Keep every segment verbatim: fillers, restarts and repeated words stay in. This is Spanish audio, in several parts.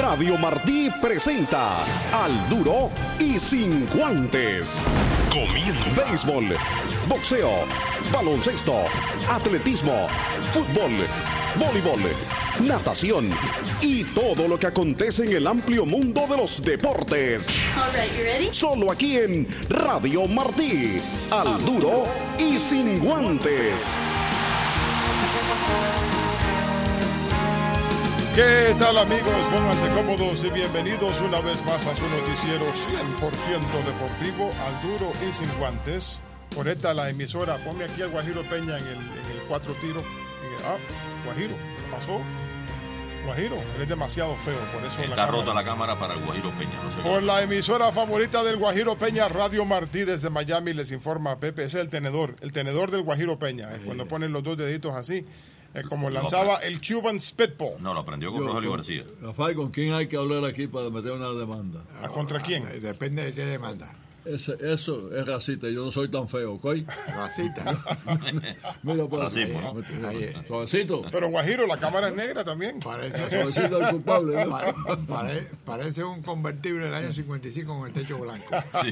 Radio Martí presenta Al Duro y Sin Guantes. Comienza. Béisbol, boxeo, baloncesto, atletismo, fútbol, voleibol, natación y todo lo que acontece en el amplio mundo de los deportes. All right, you ready? Solo aquí en Radio Martí. Al Duro y Sin Guantes. ¿Qué tal, amigos? Pónganse cómodos y bienvenidos una vez más a su noticiero cien por ciento deportivo, Al Duro y Sin Guantes. Conecta la emisora, ponme aquí al Guajiro Peña en el, en el cuatro tiros. En el, ah, Guajiro, ¿qué pasó? Guajiro, él es demasiado feo, por eso está la rota cámara. la cámara para el Guajiro Peña. No sé Por qué. la emisora favorita del Guajiro Peña, Radio Martí desde Miami, les informa Pepe. Ese es el tenedor, el tenedor del Guajiro Peña. Es cuando ponen los dos deditos así, es como lanzaba el Cuban Spitball. No, lo aprendió con Rogelio García. Rafael, ¿con quién hay que hablar aquí para meter una demanda? ¿A contra quién? Depende de qué demanda. Ese, eso es racista, yo no soy tan feo, ¿ok? Racista. Mira por Así, ahí. ¿no? Ahí, Suavecito. Pero Guajiro, la cámara es negra también. parece, Suavecito al culpable, ¿no? pa- pare- parece un convertible del año cincuenta y cinco con el techo blanco. Sí.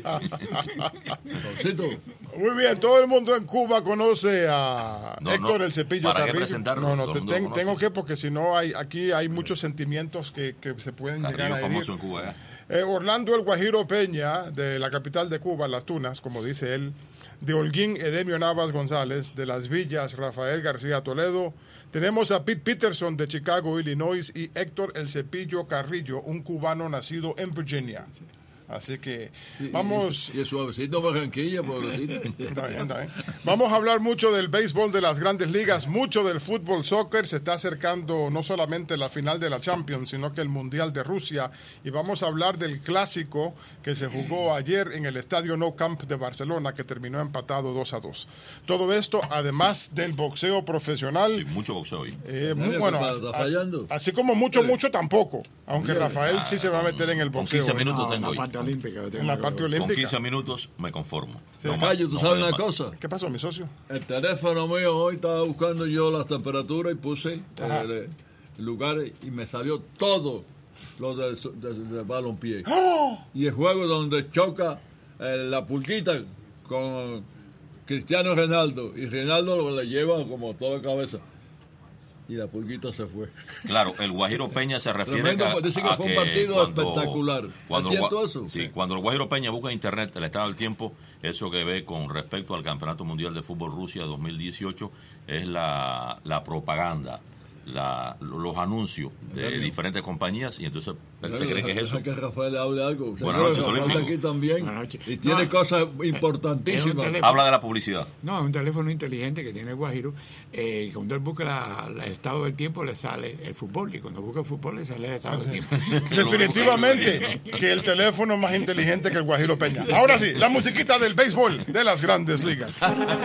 Suavecito. Muy bien, todo el mundo en Cuba conoce a No, Héctor no. El Cepillo ¿Para qué Carrillo. presentarlo? No, no, Todo te- el mundo ten- lo conoce. tengo que, porque si no, hay aquí hay muchos sentimientos que, que se pueden Carrillo llegar a herir. famoso en Cuba, ¿eh? Eh, Orlando El Guajiro Peña, de la capital de Cuba, Las Tunas, como dice él, de Holguín Edemio Navas González, de Las Villas Rafael García Toledo. Tenemos a Pete Peterson de Chicago, Illinois, y Héctor El Cepillo Carrillo, un cubano nacido en Virginia. Así que vamos... Y el suavecito Barranquilla, pobrecito. Está bien, está bien. Vamos a hablar mucho del béisbol de las grandes ligas, mucho del fútbol soccer. Se está acercando no solamente la final de la Champions, sino que el Mundial de Rusia. Y vamos a hablar del clásico que se jugó ayer en el Estadio Nou Camp de Barcelona, que terminó empatado dos a dos. Todo esto, además del boxeo profesional. Sí, mucho boxeo hoy. Eh, muy Mira, bueno, está as- fallando. así como mucho, mucho tampoco. Aunque Rafael sí se va a meter en el Con boxeo. quince ¿eh? minutos No, tengo la hoy. parte olímpica. yo tengo En la que- parte Con olímpica. quince minutos me conformo. Sí. No más, Cayo, ¿tú no sabes puedo una más. cosa? ¿Qué pasó, mi socio? El teléfono mío hoy estaba buscando yo las temperaturas y puse Ajá. el, el lugar y me salió todo lo del de, de balompié. ¡Oh! Y el juego donde choca eh, la pulquita con Cristiano Ronaldo y Ronaldo le lleva como toda cabeza y la pulquita se fue. Claro, el Guajiro Peña se refiere Tremendo, a, dice que a fue un partido espectacular. Cuando, ¿Es el cierto Gua- eso? Sí, Sí. cuando el Guajiro Peña busca en internet el estado del tiempo, eso que ve con respecto al Campeonato Mundial de Fútbol Rusia dos mil dieciocho es la, la propaganda, la, los anuncios de Claro. diferentes compañías y entonces él se cree que es eso. Deja que Rafael hable algo. Buenas Señores, noches, Rafael Olímpico. está aquí también. Buenas noches. Y tiene No, cosas es un importantísimas. teléfono. Habla de la publicidad. No, es un teléfono inteligente que tiene el Guajiro. Eh, cuando él busca la- la- el estado del tiempo, le sale el fútbol. Y cuando busca el fútbol, le sale el estado del tiempo. Definitivamente que el teléfono es más inteligente que el Guajiro Peña. Ahora sí, la musiquita del béisbol de las grandes ligas.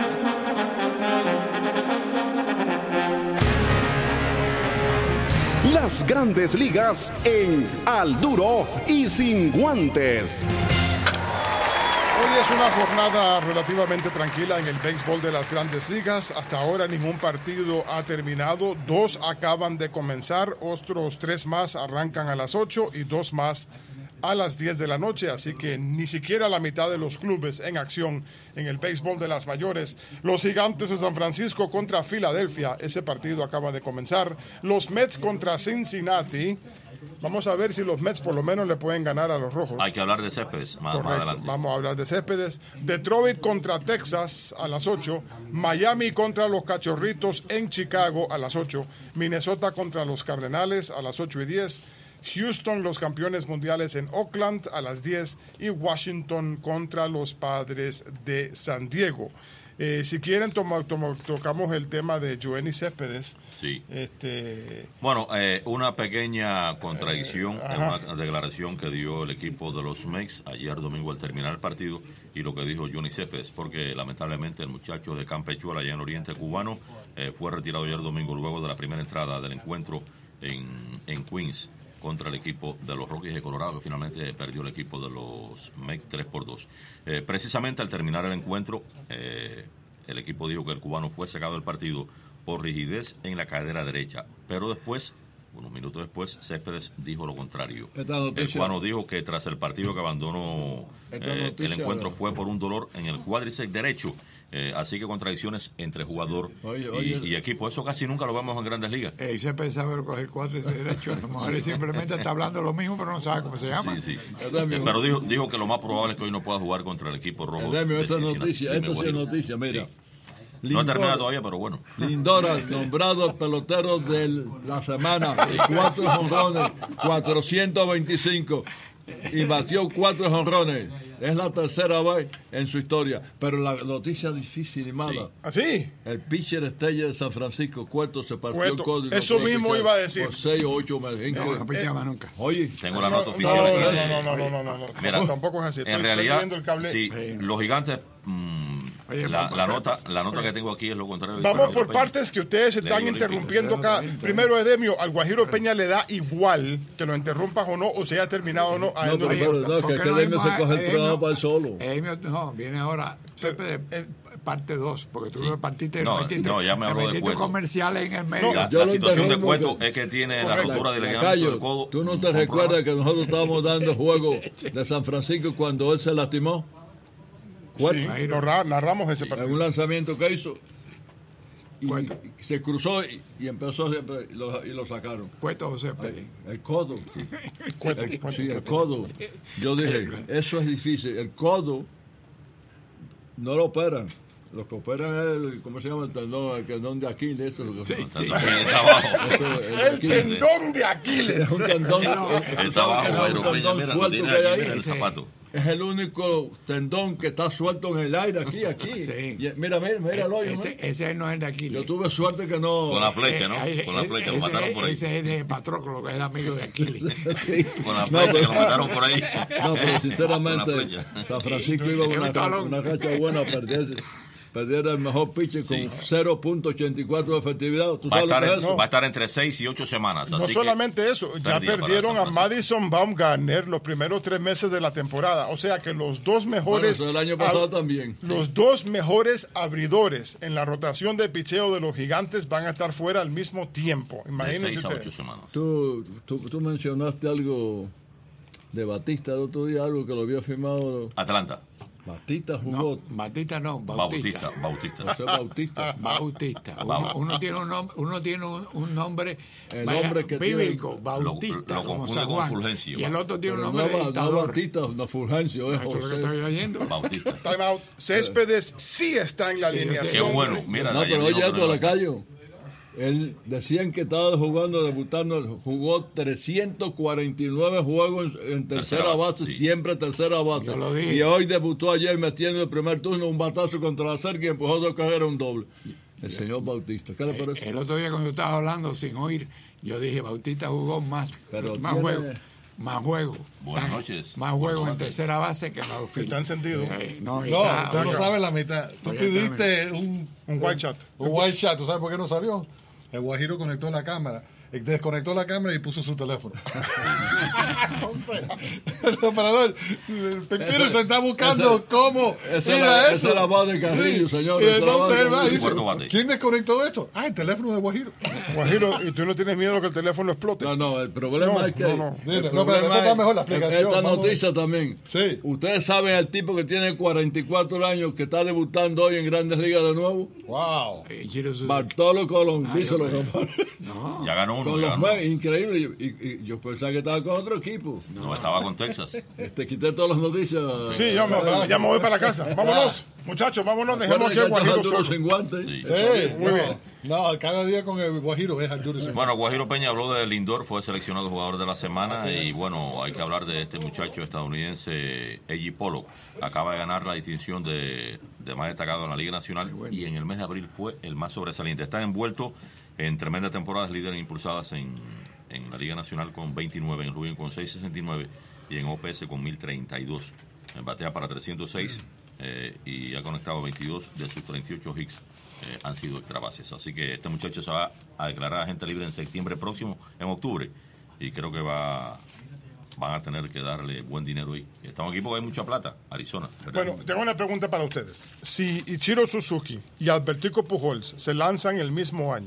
Las grandes ligas en Al Duro y Sin Guantes. Hoy es una jornada relativamente tranquila en el béisbol de las grandes ligas. Hasta ahora ningún partido ha terminado. Dos acaban de comenzar, otros tres más arrancan a las ocho y dos más a las diez de la noche, así que ni siquiera la mitad de los clubes en acción en el béisbol de las mayores. Los Gigantes de San Francisco contra Filadelfia, ese partido acaba de comenzar. Los Mets contra Cincinnati. Vamos a ver si los Mets por lo menos le pueden ganar a los Rojos. Hay que hablar de Céspedes más, más Correcto, adelante. vamos a hablar de Céspedes. Detroit contra Texas a las ocho. Miami contra los Cachorritos en Chicago a las ocho. Minnesota contra los Cardenales a las ocho y diez. Houston, los campeones mundiales en Oakland a las diez. Y Washington contra los Padres de San Diego. Eh, si quieren, toma- toma- tocamos el tema de Joenny Céspedes. Sí. Este, Bueno, eh, una pequeña contradicción en ajá. una declaración que dio el equipo de los Mex ayer domingo al terminar el partido y lo que dijo Johnny Céspedes, porque lamentablemente el muchacho de Campechuela allá en Oriente Cubano eh, fue retirado ayer domingo luego de la primera entrada del encuentro en, en Queens contra el equipo de los Rockies de Colorado, que finalmente perdió el equipo de los Mex tres por dos. Eh, precisamente al terminar el encuentro, eh, el equipo dijo que el cubano fue sacado del partido por rigidez en la cadera derecha, pero después Unos minutos después, Céspedes dijo lo contrario. Esta noticia- El cubano dijo que tras el partido que abandonó Esta eh, noticia- el encuentro fue por un dolor en el cuádriceps derecho. Eh, así que contradicciones entre jugador Oye, y, oye. y equipo. Eso casi nunca lo vemos en Grandes Ligas. Eh, y se pensaba coger cuatro y ese derecho. A lo mejor él simplemente está hablando lo mismo, pero no sabe cómo se llama. Sí, sí. Edemio. Eh, pero dijo, dijo que lo más probable es que hoy no pueda jugar contra el equipo rojo. Edemio, de esta Cincinnati. noticia, Dime, esta sí es Guajiro. noticia, mira. Sí. No ha terminado todavía, pero bueno. Lindora, nombrado pelotero de la semana, cuatro jonrones, cuatrocientos veinticinco, y batió cuatro jonrones. Es la tercera vez en su historia. Pero la noticia difícil y mala. ¿Así? El pitcher estrella de San Francisco, Cueto, se partió Cueto. el codo. y no Eso pudo mismo pichar iba a decir. Por seis o ocho meses. No, no pichaba Eh, nunca. Oye, Tengo la No, nota no, oficial. no, aquí. no, no, no, no, no, no, no. Mira, Tampoco es así. Estoy- en estoy realidad, leyendo el cable. sí, los gigantes, mm, Oye, la, vamos, la pero- nota la nota que tengo aquí es lo contrario. de Vamos Guajiro por Peña. partes que ustedes están Ley olímpica. interrumpiendo cada... Primero, Edemio, al Guajiro Peña le da igual que lo interrumpas o no, o sea terminado o no. A él No, no le pero- importa. no, que- ¿Por qué que no Edemio vimos se a- coge el Edemio? programa para él solo. Edemio, no, viene ahora Pepe, eh, parte dos, porque tú Sí. partiste, No, metiste, no, ya me habló de metiste Cueto. comerciales en el medio. La, Yo la lo situación de interrumpo Cueto que- es que tiene la Correcto. rotura del ligamento Lacayo, del codo. ¿tú no un- te un recuerdas problema. que nosotros estábamos dando juego de San Francisco cuando él se lastimó? ¿Cuál? Sí, narra- narramos ese En partido. un lanzamiento que hizo. Y, Cueto. y se cruzó y, y empezó siempre y lo, y lo sacaron. Puesto José Pérez. El codo. Cueto, El- Cueto, sí, el Cueto. codo. Yo dije, eso es difícil. El codo no lo operan. Lo que operan es, el, ¿cómo se llama? El tendón, el tendón de Aquiles. Eso es lo que Está está abajo. eso es el El Aquiles. tendón de Aquiles. Es un tendón. Está abajo, es Guajiro un Peña. tendón Mira, lo suelto tiene que hay aquí, ahí. mira el Sí. zapato. Es el único tendón que está suelto en el aire, aquí, aquí. Sí. Y- mira, mira, mira el hoyo. Ese, mira. ese no es el de Aquiles. Yo tuve suerte que no. Con la flecha, ¿no? Eh, Con la eh, flecha, lo ese- mataron por ahí. Ese es de Patroclo, que es el amigo de Aquiles. Sí. Con la No, flecha que pero- lo mataron por ahí. No, pero Con la sinceramente, flecha. San Francisco iba con Es un una, talón. una racha buena a perderse. Perder el mejor pitcher con Sí. cero punto ochenta y cuatro de efectividad. ¿Tú Va a, sabes lo estar que es en- eso? va a estar entre seis y ocho semanas. No así que solamente eso, ya pérdida para perdieron a San Francisco. Madison Baumgartner los primeros tres meses de la temporada. O sea que los dos Bueno, mejores. eso el año pasado ab- también. Los dos mejores abridores en la rotación de picheo de los gigantes van a estar fuera al mismo tiempo. de Imagínense seis a ocho ustedes. semanas. Tú, tú, tú mencionaste algo de Batista el otro día, algo que lo había firmado. Atlanta. Batista No, jugó. Batista no, Bautista. Bautista. Bautista. José Bautista. Bautista. Uno, Vamos. uno tiene un nombre, uno tiene un, un nombre El vaya, hombre que bíblico, tiene- Bautista, Lo- lo como confunde San con Juan. Fulgencio. Y el otro tiene un Pero nombre no, de no dictador. Batista, no Fulgencio, es Eso es lo que José. estoy oyendo. Bautista. Time out. Céspedes sí está en la Qué alineación. bueno. Mira, No, ayer pero dijo oye que esto, no iba a- Lacayo. Él decían que estaba jugando, debutando, jugó trescientos cuarenta y nueve juegos en, en tercera Tercera base, base, sí. siempre tercera base. Yo lo dije. Y hoy debutó ayer metiendo el primer turno un batazo contra la cerca y empujó dos carreras un doble. El señor Bautista, ¿qué le parece? El otro día cuando estabas hablando sin oír, yo dije, Bautista jugó más, Pero más tiene- juegos. Más juegos. Buenas Tan- noches. Más juegos en Buenas tercera base que en la outfield. Está encendido. Eh, no, No, está- usted no oiga, sabe la mitad. Tú Oye, pidiste un, Un white shot. un white shot. ¿Tú sabes por qué no salió? El Guajiro conectó la cámara, eh, desconectó la cámara y puso su teléfono. Entonces, el operador, Pepino se está buscando esa- cómo esa ir es la- a esa eso. es la voz de Carrillo, señor, Y esa es la voz entonces de él va y Carrillo. dice, Puerto Bate. ¿quién desconectó esto? Ah, el teléfono de Guajiro. Guajiro, ¿y tú no tienes miedo que el teléfono explote? No, no, el problema No, es que. no, no. el Mira, no, pero problema esta está es- mejor la explicación, Esta vamos. noticia también. Sí. Ustedes saben el tipo que tiene cuarenta y cuatro años que está debutando hoy en Grandes Ligas de nuevo. Wow. eh, Chiro Suzuki. Bartolo Colón, díselo, yo Rafael. No, Ya ganó uno. Con ya los ganó. Mets, increíble. Y, y- y yo pensaba que estaba con otro equipo. No, estaba con Texas. Te quité todas las noticias. Sí, ya me, ya me voy para la casa. Vámonos, muchachos, vámonos, dejemos aquí al Guajiro Guajiro solo. sin guantes. Sí. Sí, Muy no, bien. no, cada día con el Guajiro es Arturo. Bueno, Guajiro Peña habló de Lindor, fue seleccionado jugador de la semana y bueno, hay que hablar de este muchacho estadounidense, Eji Pollock. Acaba de ganar la distinción de, de más destacado en la Liga Nacional y en el mes de abril fue el más sobresaliente. Está envuelto en tremendas temporadas, líderes impulsadas en, en la Liga Nacional con veintinueve, en Rubén con seiscientos sesenta y nueve y en O P S con mil treinta y dos. Batea para trescientos seis eh, y ha conectado veintidós de sus treinta y ocho hits. Eh, han sido extra bases. Así que este muchacho se va a declarar agente libre en septiembre próximo, en octubre. Y creo que va van a tener que darle buen dinero ahí. Está un equipo que hay mucha plata, Arizona. ¿verdad? Bueno, tengo una pregunta para ustedes. Si Ichiro Suzuki y Albertico Pujols se lanzan el mismo año,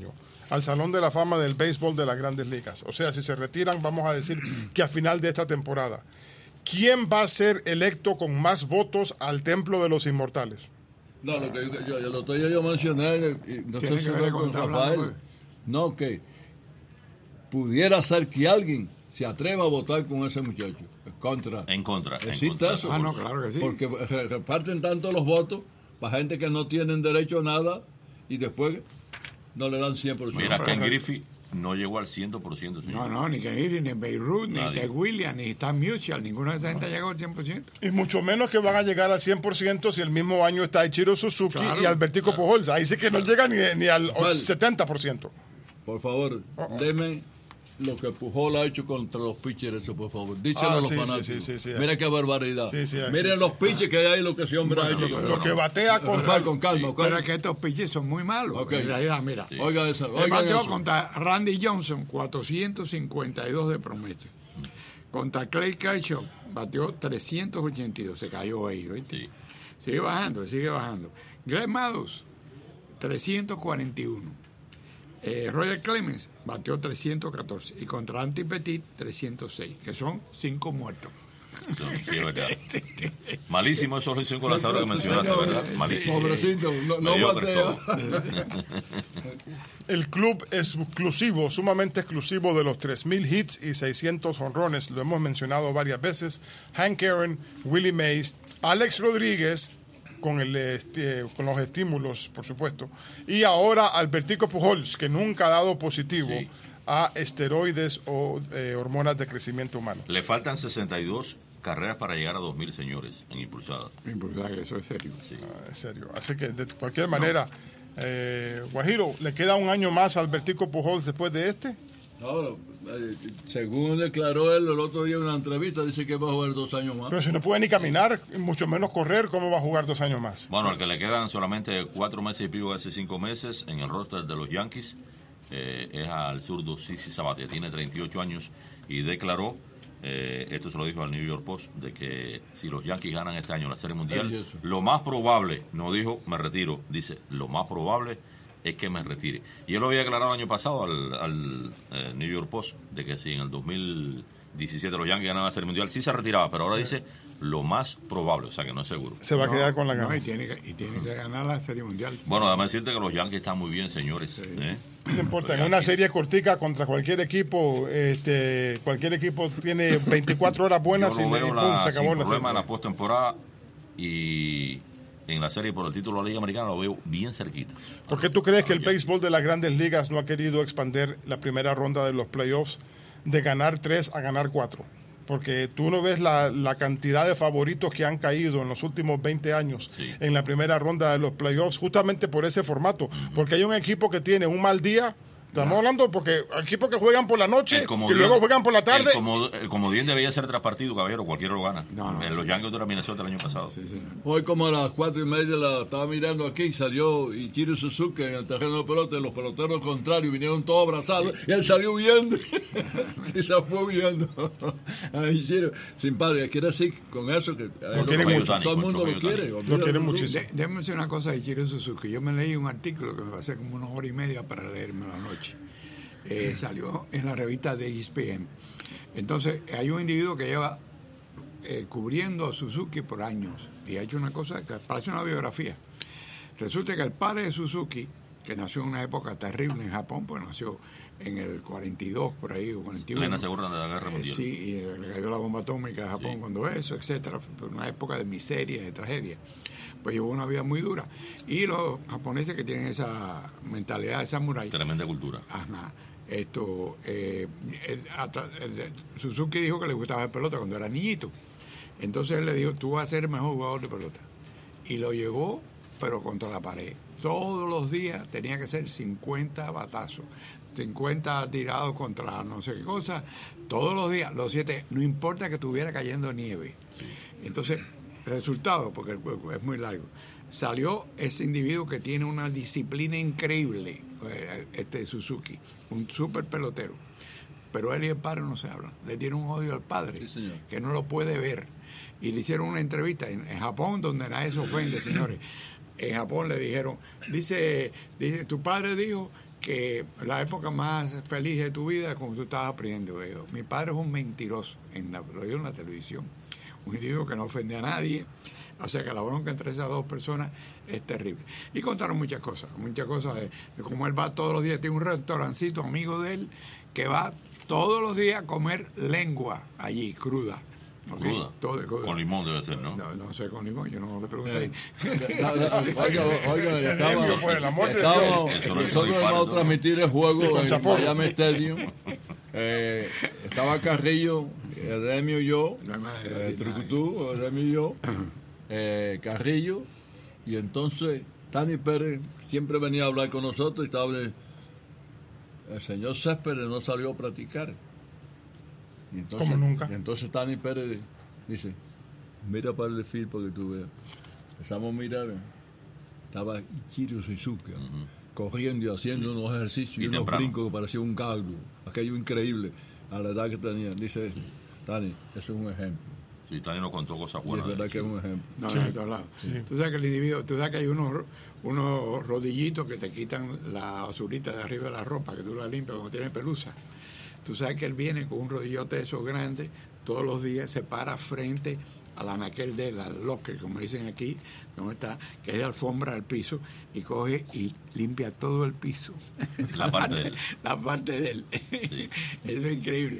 al Salón de la Fama del Béisbol de las Grandes Ligas. O sea, si se retiran, vamos a decir que a final de esta temporada. ¿Quién va a ser electo con más votos al Templo de los Inmortales? No, lo que yo, yo, yo, lo que yo mencioné, y no sé Tiene si que ver fue con con está hablando, Rafael, no, que pudiera ser que alguien se atreva a votar con ese muchacho, contra. En contra. en ¿Existe contra. eso? Ah, no, claro que sí. Porque re- reparten tanto los votos para gente que no tienen derecho a nada y después no le dan cien por ciento. Mira, Ken Griffey no llegó al cien por ciento, señor. No, no, ni Kennedy, ni Beirut, ni Nadie. Ted Williams, ni Stan Musial, ninguna de esa gente ha llegado al cien por ciento. Y mucho menos que van a llegar al cien por ciento si el mismo año está Ichiro Suzuki Claro. y Albertico Pujols. Ahí sí que no llega ni, ni al Vale. setenta por ciento. Por favor, deme lo que Pujol ha hecho contra los pitchers, eso, por favor. Díchelo Ah, a los sí, sí, fanáticos. sí, sí, sí. Mira qué barbaridad. Sí, sí, Miren los pitchers que hay ahí, lo que ese hombre ha hecho. Lo que batea Rafael, contra... con calma, con- Pero es que estos pitches son muy malos. Ok. En realidad, mira. Oiga eso, Él oigan bateó eso. contra Randy Johnson, cuatrocientos cincuenta y dos de promedio. Contra Clay Kershaw, bateó trescientos ochenta y dos. Se cayó ahí, ¿viste? Sí. Sigue bajando, sigue bajando. Greg Maddux, trescientos cuarenta y uno. Eh, Roger Clemens bateó trescientos catorce. Y contra Andy Petit, trescientos seis. Que son cinco muertos. Sí, es verdad. Malísimo esos cinco lanzadores que mencionaste, ¿verdad? Malísimo. Pobrecito, no, no Mediocre batea. todo. El club exclusivo, sumamente exclusivo de los tres mil hits y seiscientos honrones, lo hemos mencionado varias veces. Hank Aaron, Willie Mays, Alex Rodríguez, con, el, este, con los estímulos, por supuesto. Y ahora Albertico Pujols, que nunca ha dado positivo Sí. a esteroides o eh, hormonas de crecimiento humano. Le faltan sesenta y dos carreras para llegar a dos mil, señores, en impulsada. Impulsar, eso es serio. Ah, en serio. Así que, de cualquier manera, eh, Guajiro, ¿le queda un año más a Albertico Pujols después de este? Ahora, eh, según declaró él el otro día en una entrevista, dice que va a jugar dos años más. Pero si no puede ni caminar, y mucho menos correr, ¿cómo va a jugar dos años más? Bueno, al que le quedan solamente cuatro meses y pico, hace cinco meses, en el roster de los Yankees, eh, es al zurdo Sisi Sabathia. Tiene treinta y ocho años y declaró, eh, esto se lo dijo al New York Post, de que si los Yankees ganan este año la Serie Mundial, Ay, eso. lo más probable, no dijo me retiro, dice lo más probable es que me retire. Y él lo había aclarado el año pasado al, al eh, New York Post, de que si en el dos mil diecisiete los Yankees ganaban la Serie Mundial, sí se retiraba, pero ahora dice lo más probable, o sea que no es seguro. Se va a quedar con la No, ganas. y, tiene que, y tiene que ganar la Serie Mundial. Bueno, además decirte que los Yankees están muy bien, señores. ¿eh? No importa, Los en una Yankees. serie cortica contra cualquier equipo, este, cualquier equipo tiene veinticuatro horas buenas y, Yo lo y veo pum, la- se acabó sin la problema en la serie. postemporada y en la serie por el título de la Liga Americana lo veo bien cerquita. ¿Por qué tú crees que el Yankees. béisbol de las grandes ligas no ha querido expandir la primera ronda de los playoffs de ganar tres a ganar cuatro? Porque tú no ves la, la cantidad de favoritos que han caído en los últimos veinte años Sí. en la primera ronda de los playoffs, justamente por ese formato. Porque hay un equipo que tiene un mal día. Estamos hablando porque hay equipos que juegan por la noche El y comodín- luego juegan por la tarde. El, comodo- el comodín debía ser tras partido, caballero. Cualquiera lo gana. No, no, en sí. los Yankees de la Minnesota el año pasado. Sí, señor. Hoy como a las cuatro y media la estaba mirando aquí y salió Ichiro Suzuki en el terreno de pelota y los peloteros contrarios vinieron todos a abrazarlo y él salió huyendo y se fue huyendo. A Ichiro, sin padre, quiere decir con eso que eh, quiere todo mucho. el mundo lo quiere. Lo quiere muchísimo. De- déjame decir una cosa de Ichiro Suzuki. Yo me leí un artículo que me pasé como una hora y media para leérmelo anoche. Eh, salió en la revista de E S P N. Entonces, hay un individuo que lleva eh, cubriendo a Suzuki por años y ha hecho una cosa que parece una biografía. Resulta que el padre de Suzuki, que nació en una época terrible en Japón, pues nació en el cuarenta y dos, por ahí, o cuarenta y uno. Plena segura de la guerra Eh, mundial. sí, y eh, le cayó la bomba atómica a Japón Sí. cuando eso, etcétera. Fue una época de miseria, de tragedia. Pues llevó una vida muy dura. Y los japoneses que tienen esa mentalidad de samurái, Tremenda cultura. ajá, esto, eh, el- hasta- el- Suzuki dijo que le gustaba el pelota cuando era niñito. Entonces él le dijo, tú vas a ser el mejor jugador de pelota. Y lo llevó, pero contra la pared. Todos los días tenía que ser cincuenta batazos, cincuenta tirados contra no sé qué cosa, todos los días, los siete, no importa que estuviera cayendo nieve. Entonces, resultado, porque el juego es muy largo, salió ese individuo que tiene una disciplina increíble, eh, este Suzuki, un súper pelotero. Pero él y el padre no se hablan. Le tiene un odio al padre, Sí, señor. que no lo puede ver. Y le hicieron una entrevista en, en Japón, donde nadie se ofende, señores. En Japón le dijeron, dice, dice, tu padre dijo que la época más feliz de tu vida es cuando tú estabas aprendiendo. Veo. Mi padre es un mentiroso, en la, lo digo en la televisión, un individuo que no ofende a nadie, o sea que la bronca entre esas dos personas es terrible. Y contaron muchas cosas, muchas cosas de, de cómo él va todos los días, tiene un restaurancito amigo de él que va todos los días a comer lengua allí, cruda. Okay. Cruda. Todo de cruda. Con limón debe ser, ¿no? No, no sé con limón, yo no le pregunté. Eh, oiga, oiga, estaba, Por el amor de estamos, Dios. Eso no es nosotros muy vamos a parto, transmitir el juego en chaporro. Miami Stadium. Eh, estaba Carrillo, Edemio y yo, No hay más de eh, decir nada. Trucutú, Edemio y yo, eh, Carrillo, y entonces Tani Pérez siempre venía a hablar con nosotros y estaba de, el señor Céspedes no salió a practicar. Y entonces, Como nunca. Y entonces Tani Pérez dice, mira para el desfile para que tú veas. Empezamos a mirar, estaba Ichiro Suzuki, corriendo y haciendo unos ejercicios y, Y unos temprano. brincos que parecía un galgo, aquello increíble a la edad que tenía. Dice, Tani, eso es un ejemplo. Sí, Tani nos contó cosas Y es buenas. verdad que es un ejemplo. No, no, de todos lados. Tú sabes que el individuo, tú sabes que hay unos, unos rodillitos que te quitan la basurita de arriba de la ropa, que tú la limpias cuando tienes pelusa. Tú sabes que él viene con un rodillote de esos grandes, todos los días se para frente al anaquel de él, al locker, como dicen aquí, donde está, que es de alfombra al piso, y coge y limpia todo el piso. La parte de él. La parte de él. Sí. Eso es increíble.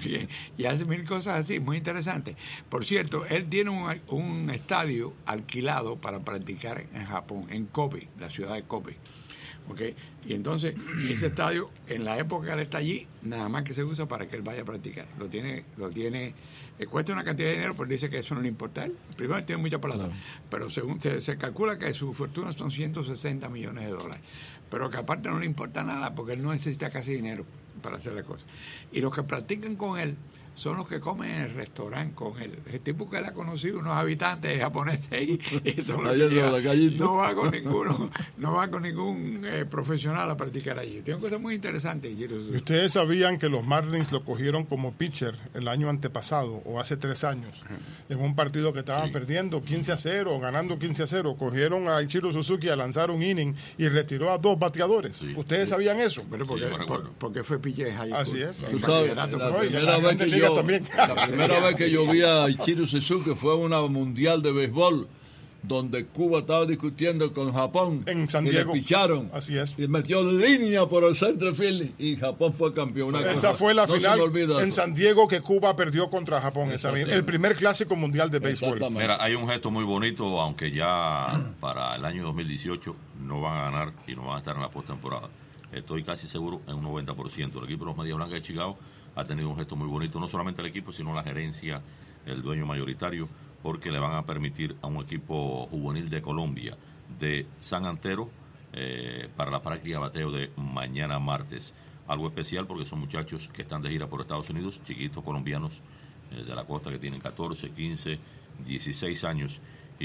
Y hace mil cosas así, muy interesantes. Por cierto, él tiene un, un estadio alquilado para practicar en Japón, en Kobe, la ciudad de Kobe. ¿Okay? Y entonces, ese estadio, en la época que él está allí, nada más que se usa para que él vaya a practicar. Lo tiene, lo tiene, eh, cuesta una cantidad de dinero, pero dice que eso no le importa a él. Primero, él tiene mucha plata, Claro. pero según se, se calcula que su fortuna son ciento sesenta millones de dólares. Pero que aparte no le importa nada, porque él no necesita casi dinero para hacer las cosas. Y los que practican con él son los que comen en el restaurante con él. El tipo que él ha conocido, unos habitantes japoneses ahí, y son los que Allá llevan. en la gallita. no va con ninguno, no va con ningún eh, profesional a practicar allí. Tiene cosas muy interesantes. ¿Y ustedes sabían que los Marlins lo cogieron como pitcher el año antepasado o hace tres años? En un partido que estaban Sí. perdiendo quince a cero o ganando quince a cero. Cogieron a Ichiro Suzuki a lanzar un inning y retiró a dos bateadores. Sí. ¿Ustedes sabían eso? Pero porque, Sí, yo me por- recuerdo. porque fue pitcher en high school. Así es. En Tú sabes, bachillerato, la fue. y en primera las vez grandes que ligas yo, también. la primera vez que yo vi a Ichiro Suzuki fue una mundial de béisbol donde Cuba estaba discutiendo con Japón En San y Diego. le picharon Así es. y metió línea por el center field y Japón fue campeón. Una Esa cosa, fue la no se final me olvida en eso. San Diego que Cuba perdió contra Japón. esa vez. Exactamente. El primer clásico mundial de béisbol. Exactamente. Mira, hay un gesto muy bonito, aunque ya para el año dos mil dieciocho no van a ganar y no van a estar en la postemporada. Estoy casi seguro en un noventa por ciento. El equipo de los Medias Blancas de Chicago ha tenido un gesto muy bonito, no solamente el equipo, sino la gerencia, el dueño mayoritario, porque le van a permitir a un equipo juvenil de Colombia, de San Antero, eh, para la práctica de bateo de mañana martes. Algo especial porque son muchachos que están de gira por Estados Unidos, chiquitos colombianos eh, de la costa que tienen catorce, quince, dieciséis años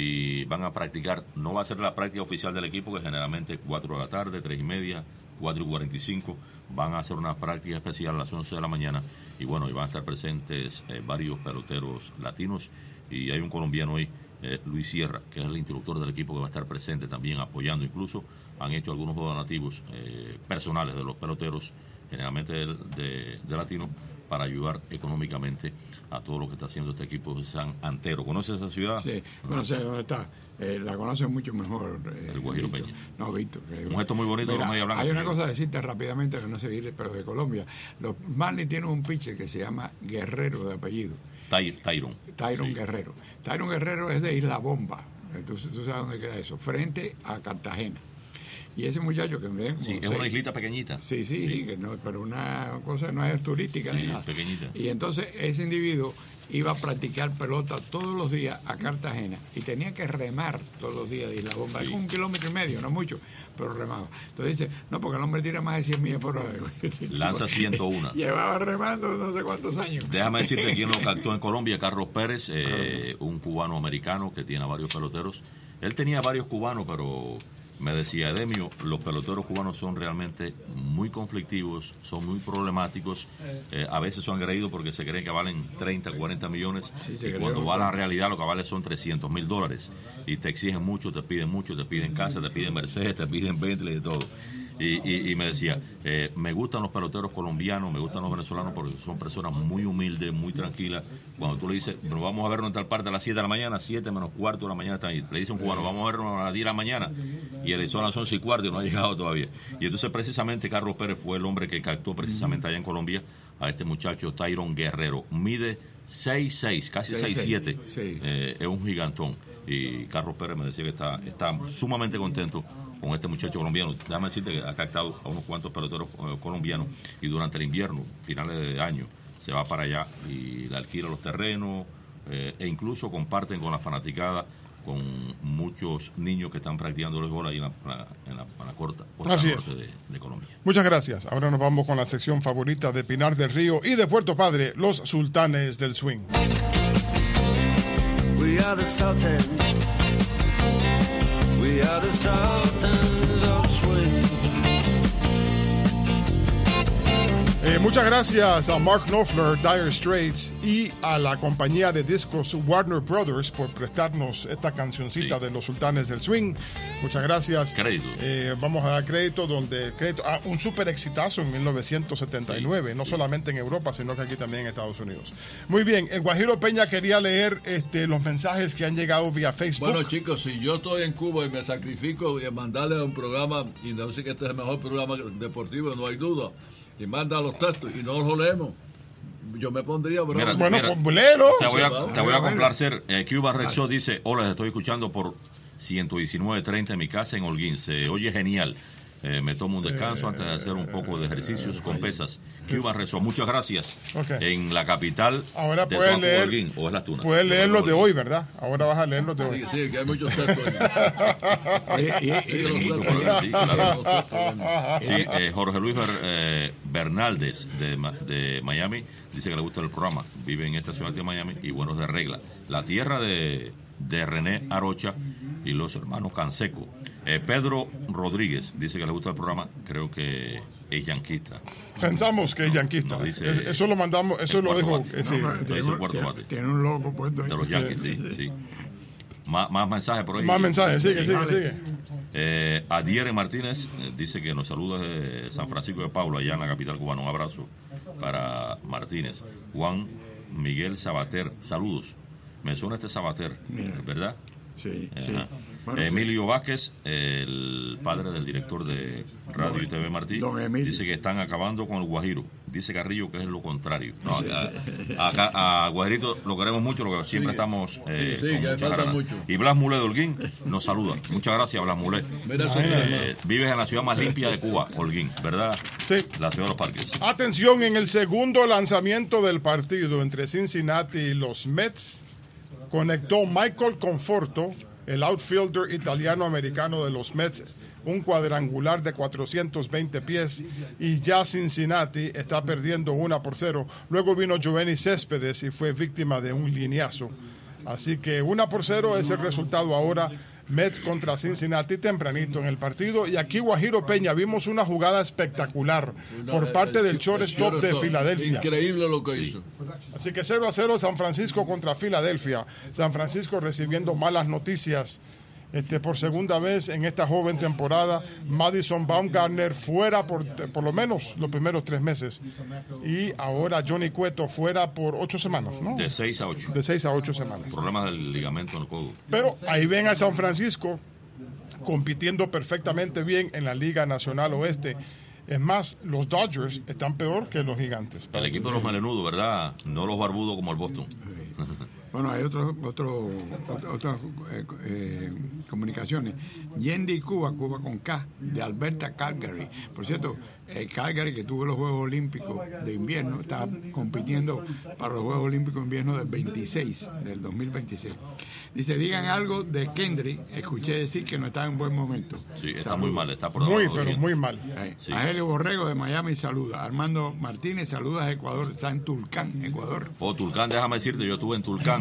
y van a practicar. No va a ser la práctica oficial del equipo, que generalmente cuatro de la tarde, tres y media, cuatro y cuarenta y cinco. Van a hacer una práctica especial a las once de la mañana y bueno, y van a estar presentes eh, varios peloteros latinos y hay un colombiano ahí, eh, Luis Sierra, que es el instructor del equipo, que va a estar presente también apoyando. Incluso han hecho algunos donativos eh, personales de los peloteros, generalmente de, de, de latinos, para ayudar económicamente a todo lo que está haciendo este equipo de San Antero. ¿Conoces esa ciudad? Sí, bueno, sé dónde está. Eh, la conocen mucho mejor. Eh, El Guajiro Víctor. Peña. No, Víctor. que- Un gesto muy bonito de Mira, los Medias Blancas, hay una señor. cosa a decirte rápidamente, que no sé ir, pero de Colombia. Los Marlins tienen un pitcher que se llama Guerrero de apellido. Ty- Tyron. Tyron Sí. Guerrero. Tyron Guerrero es de Isla Bomba. Entonces tú sabes dónde queda eso. Frente a Cartagena. Y ese muchacho que me den como Sí, es seis- una islita pequeñita. Sí, sí, sí, que no, pero una cosa no es turística Sí, ni nada. pequeñita. Y entonces ese individuo iba a practicar pelota todos los días a Cartagena y tenía que remar todos los días de Isla Bomba. Sí. Es un kilómetro y medio, no mucho, pero remaba. Entonces dice, no, porque el hombre tira más de cien millas por hora. Lanza ciento uno. Llevaba remando no sé cuántos años. Déjame decirte quién lo captó en Colombia, Carlos Pérez, eh, un cubano-americano que tiene a varios peloteros. Él tenía varios cubanos, pero me decía, Edemio, los peloteros cubanos son realmente muy conflictivos, son muy problemáticos, eh, a veces son agredidos porque se creen que valen treinta, cuarenta millones, Sí, se y creen, cuando va a la claro. realidad lo que vale son trescientos mil dólares, y te exigen mucho, te piden mucho, te piden casa, te piden Mercedes, te piden Bentley y todo. Y, y, y me decía, eh, me gustan los peloteros colombianos, me gustan los venezolanos porque son personas muy humildes, muy tranquilas. Cuando tú le dices, nos vamos a vernos en tal parte a las siete de la mañana, siete menos cuarto de la mañana están ahí. Le dice un cubano, vamos a vernos a las diez de la mañana, y él son las once y cuarto y no ha llegado todavía. Y entonces precisamente Carlos Pérez fue el hombre que captó precisamente allá en Colombia a este muchacho Tyron Guerrero. Mide seis seis, casi seis siete, sí. eh, es un gigantón. Y Carlos Pérez me decía que está, está sumamente contento con este muchacho colombiano. Déjame decirte que ha captado a unos cuantos peloteros eh, colombianos, y durante el invierno, finales de año, se va para allá y le alquila los terrenos, eh, e incluso comparten con la fanaticada, con muchos niños que están practicando el béisbol ahí en la, en la, en la corta costa norte de, de Colombia. Muchas gracias. Ahora nos vamos con la sección favorita de Pinar del Río y de Puerto Padre, los Sultanes del Swing. We are the Sultans. We are the Sultans of Swing. Eh, muchas gracias a Mark Knopfler, Dire Straits, y a la compañía de discos Warner Brothers por prestarnos esta cancioncita sí. de los Sultanes del Swing. Muchas gracias. Créditos. Eh, vamos a dar crédito donde crédito, ah, un super exitazo en mil novecientos setenta y nueve, sí, no sí. solamente en Europa, sino que aquí también en Estados Unidos. Muy bien, el Guajiro Peña quería leer este, los mensajes que han llegado vía Facebook. Bueno, chicos, si yo estoy en Cuba y me sacrifico y mandarle un programa, y no sé que este es el mejor programa deportivo, no hay duda, y manda los textos y no los leemos, yo me pondría bravo. Mira, bueno, mira, pues léelo. Te voy a, te voy a complacer. Eh, Cuba Red Show dice, hola, te estoy escuchando por ciento diecinueve treinta en mi casa en Holguín. Se oye genial. Eh, me tomo un descanso antes de hacer un poco de ejercicios con pesas. Cuba Red Show, muchas gracias. Okay. En la capital ahora de puedes leer, Holguín, o es la Tuna. Puedes leer los de hoy, ¿verdad? Ahora vas a leer los de hoy. Sí, sí, que hay muchos textos. Sí, eh, Jorge Luis eh, Bernaldez de, de Miami dice que le gusta el programa. Vive en esta ciudad de Miami y bueno, es de regla. La tierra de, de René Arocha y los hermanos Canseco. Eh, Pedro Rodríguez dice que le gusta el programa, creo que es yanquista. Pensamos que es yanquista. No, dice, eso lo mandamos, eso lo dijo. Eh, sí. no, no, tiene, dice el tiene, tiene un loco puesto ahí. De los Yankees, sí, sí. sí. Más, más mensajes por ahí. Más mensajes, sigue, sigue, sigue. Eh, Adiere Martínez eh, dice que nos saluda de San Francisco de Paula, allá en la capital cubana. Un abrazo para Martínez. Juan Miguel Sabater, saludos. Me suena este Sabater, ¿verdad? Sí, eh, sí. Bueno, Emilio sí. Vázquez, el padre del director de Radio y T V Martí, dice que están acabando con el Guajiro. Dice Carrillo que es lo contrario. No, a, a, a Guajirito lo queremos mucho, lo que siempre sí, estamos eh, sí, sí, con que falta mucho. Y Blas Mulé de Holguín nos saluda. Muchas gracias, Blas Mulé. Eh, vives en la ciudad más limpia de Cuba, Holguín, ¿verdad? Sí. La ciudad de los parques. Atención, en el segundo lanzamiento del partido entre Cincinnati y los Mets, conectó Michael Conforto, el outfielder italiano-americano de los Mets, un cuadrangular de cuatrocientos veinte pies, y ya Cincinnati está perdiendo una por cero. Luego vino Giovanni Céspedes y fue víctima de un lineazo. Así que una por cero es el resultado ahora. Mets contra Cincinnati tempranito en el partido. Y aquí, Guajiro Peña, vimos una jugada espectacular por parte del shortstop de Filadelfia. Increíble lo que sí. hizo. Así que cero a cero San Francisco contra Filadelfia. San Francisco recibiendo malas noticias este, por segunda vez en esta joven temporada. Madison Bumgarner fuera por, por lo menos los primeros tres meses. Y ahora Johnny Cueto fuera por ocho semanas, ¿no? De seis a ocho. De seis a ocho semanas. Problemas del ligamento en el codo. Pero ahí ven a San Francisco compitiendo perfectamente bien en la Liga Nacional Oeste. Es más, los Dodgers están peor que los Gigantes. El equipo de los melenudos, ¿verdad? No los barbudos como el Boston. Bueno, hay otro, otro, otro, otras eh, eh, comunicaciones. Yendi Cuba, Cuba con K, de Alberta Calgary. Por cierto, eh, Calgary, que tuvo los Juegos Olímpicos de invierno, está compitiendo para los Juegos Olímpicos de invierno del veintiséis, del dos mil veintiséis. Dice, digan algo de Kendrick. Escuché decir que no está en buen momento. Sí, está Saludos. muy mal, está por Muy, pero muy mal. Eh, sí. Angelio Borrego de Miami saluda. Armando Martínez saluda a Ecuador. Está en Tulcán, Ecuador. Oh, Tulcán, déjame decirte, yo estuve en Tulcán.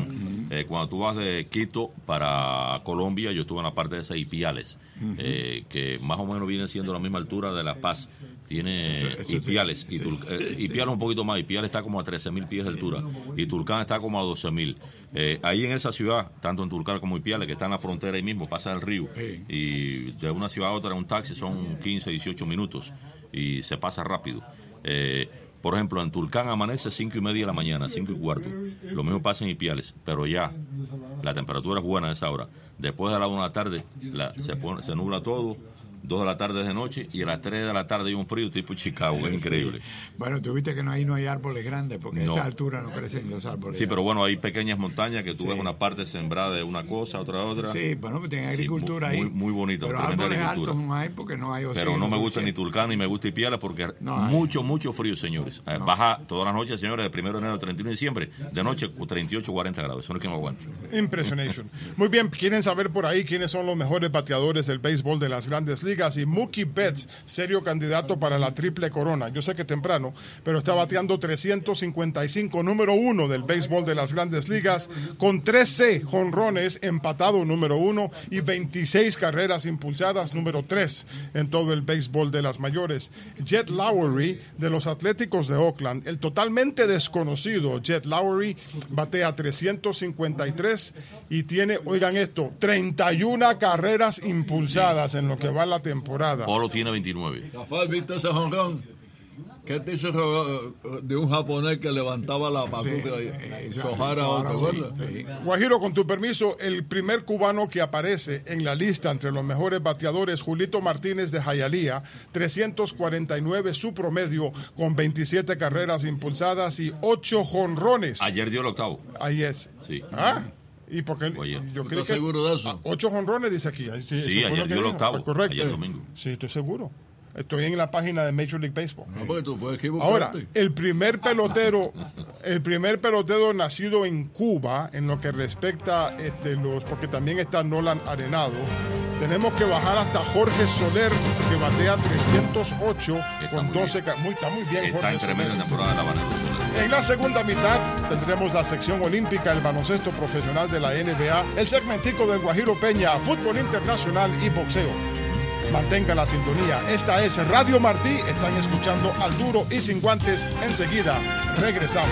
Eh, cuando tú vas de Quito para Colombia, yo estuve en la parte de esa Ipiales, uh-huh. eh, que más o menos viene siendo la misma altura de La Paz. Tiene eso, eso Ipiales, sí, y Tul- sí, eh, sí. Ipiales un poquito más, Ipiales está como a trece mil pies de altura, sí. y Tulcán está como a doce mil. Eh, ahí en esa ciudad, tanto en Tulcán como Ipiales, que está en la frontera ahí mismo, pasa el río, sí. y de una ciudad a otra en un taxi son quince, dieciocho minutos, y se pasa rápido. Eh, Por ejemplo, en Tulcán amanece cinco y media de la mañana, cinco y cuarto. Lo mismo pasa en Ipiales, pero ya la temperatura es buena a esa hora. Después de la una de la tarde la, se, pone, se nubla todo. Dos de la tarde es de noche y a las tres de la tarde hay un frío tipo Chicago, es increíble. Sí. Bueno, tú viste que no, ahí no hay árboles grandes porque no. a esa altura no crecen los árboles. Sí, pero bueno, hay pequeñas montañas que tú sí. ves una parte sembrada de una cosa, otra otra. Sí, bueno, pues tienen agricultura sí, muy, ahí. Muy, muy bonita. Pero árboles altos no hay porque no hay oxígeno. Pero no me gusta ni Tulcán ni me gusta Ipiales porque no mucho, mucho frío, señores. No. Baja todas las noches, señores, de primero de enero al treinta y uno de diciembre, de noche treinta y ocho, cuarenta grados. Eso no es que me aguante. Impressionation. Muy bien, quieren saber por ahí quiénes son los mejores bateadores del béisbol de las Grandes Ligas, y Mookie Betts, serio candidato para la triple corona. Yo sé que temprano, pero está bateando trescientos cincuenta y cinco, número uno del béisbol de las Grandes Ligas, con trece jonrones, empatado número uno, y veintiséis carreras impulsadas, número tres en todo el béisbol de las mayores. Jet Lowry, de los Atléticos de Oakland, el totalmente desconocido Jet Lowry, batea trescientos cincuenta y tres y tiene, oigan esto, treinta y una carreras impulsadas en lo que va la temporada. Polo tiene veintinueve. Rafael, ¿viste ese jonrón? ¿Qué te hizo de un japonés que levantaba la pacuca sí, y Sohara o te acuerdas? Sí. Guajiro, con tu permiso, el primer cubano que aparece en la lista entre los mejores bateadores, Julito Martínez de Hialeah, trescientos cuarenta y nueve su promedio, con veintisiete carreras impulsadas y ocho jonrones. Ayer dio el octavo. Ahí es. Sí. ¿Ah? ¿Y por qué? Oye, yo creo que seguro de eso? Ocho jonrones dice aquí. Sí, sí ayer dio el octavo. Correcto. Ayer domingo. Sí, estoy seguro. Estoy en la página de Major League Baseball. No, porque tú puedes equivocarte. Ahora, el primer pelotero, el primer pelotero nacido en Cuba, en lo que respecta este, los, porque también está Nolan Arenado. Tenemos que bajar hasta Jorge Soler, que batea trescientos ocho está con doce. Muy, está muy bien, está Jorge en tremenda Soler. temporada de la Habanero Soler. En la segunda mitad tendremos la sección olímpica, el baloncesto profesional de la N B A, el segmentico del Guajiro Peña, fútbol internacional y boxeo. Mantenga la sintonía. Esta es Radio Martí. Están escuchando Al Duro y Sin Guantes. Enseguida regresamos.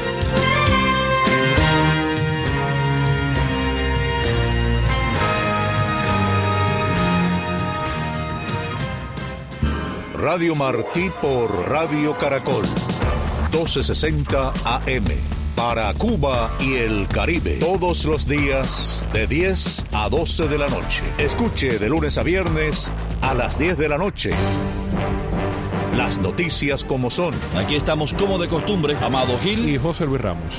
Radio Martí por Radio Caracol. doce sesenta A M. Para Cuba y el Caribe, todos los días de diez a doce de la noche. Escuche de lunes a viernes a las diez de la noche. Las noticias como son. Aquí estamos como de costumbre, Amado Gil y José Luis Ramos.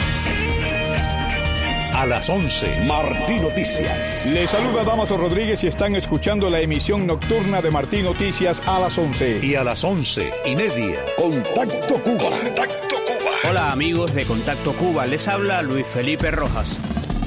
A las once, Martí Noticias. Les saluda Damaso Rodríguez y están escuchando la emisión nocturna de Martí Noticias a las once. Y a las once y media, Contacto Cuba. Contacto Cuba. Hola amigos de Contacto Cuba, les habla Luis Felipe Rojas.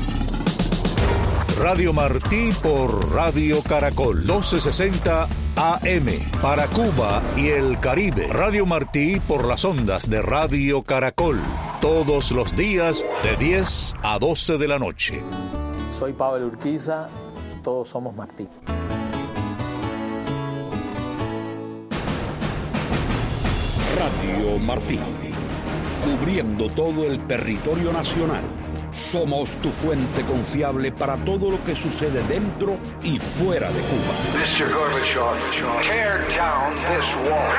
Radio Martí por Radio Caracol, doce sesenta A M. Para Cuba y el Caribe. Radio Martí por las ondas de Radio Caracol. Todos los días de diez a doce de la noche. Soy Pavel Urquiza, todos somos Martí. Radio Martí, cubriendo todo el territorio nacional. Somos tu fuente confiable para todo lo que sucede dentro y fuera de Cuba. mister Gorbachev, tear down this wall.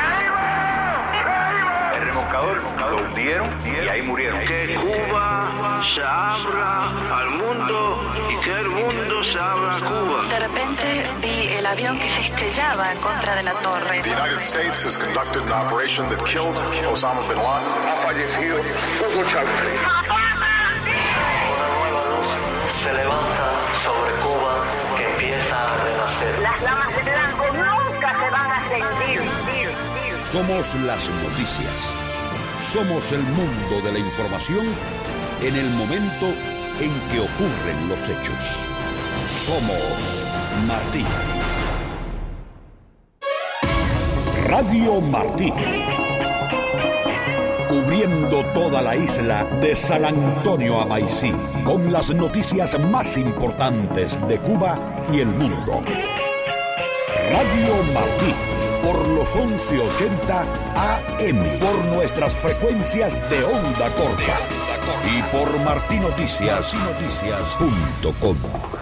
El remolcador lo hundieron y ahí murieron. Que Cuba se abra al mundo y que el mundo se abra a Cuba. De repente vi el avión que se estrellaba en contra de la torre. The United States has conducted an operation that killed Osama bin Laden. Ha fallecido Hugo Chávez. Se levanta sobre Cuba que empieza a renacer. Las damas de blanco nunca se van a rendir. Somos las noticias. Somos el mundo de la información en el momento en que ocurren los hechos. Somos Martí. Radio Martí. cubriendo toda la isla de San Antonio a Maicí, con las noticias más importantes de Cuba y el mundo. Radio Martí, por los once ochenta A M, por nuestras frecuencias de onda corta y por martinoticias punto com.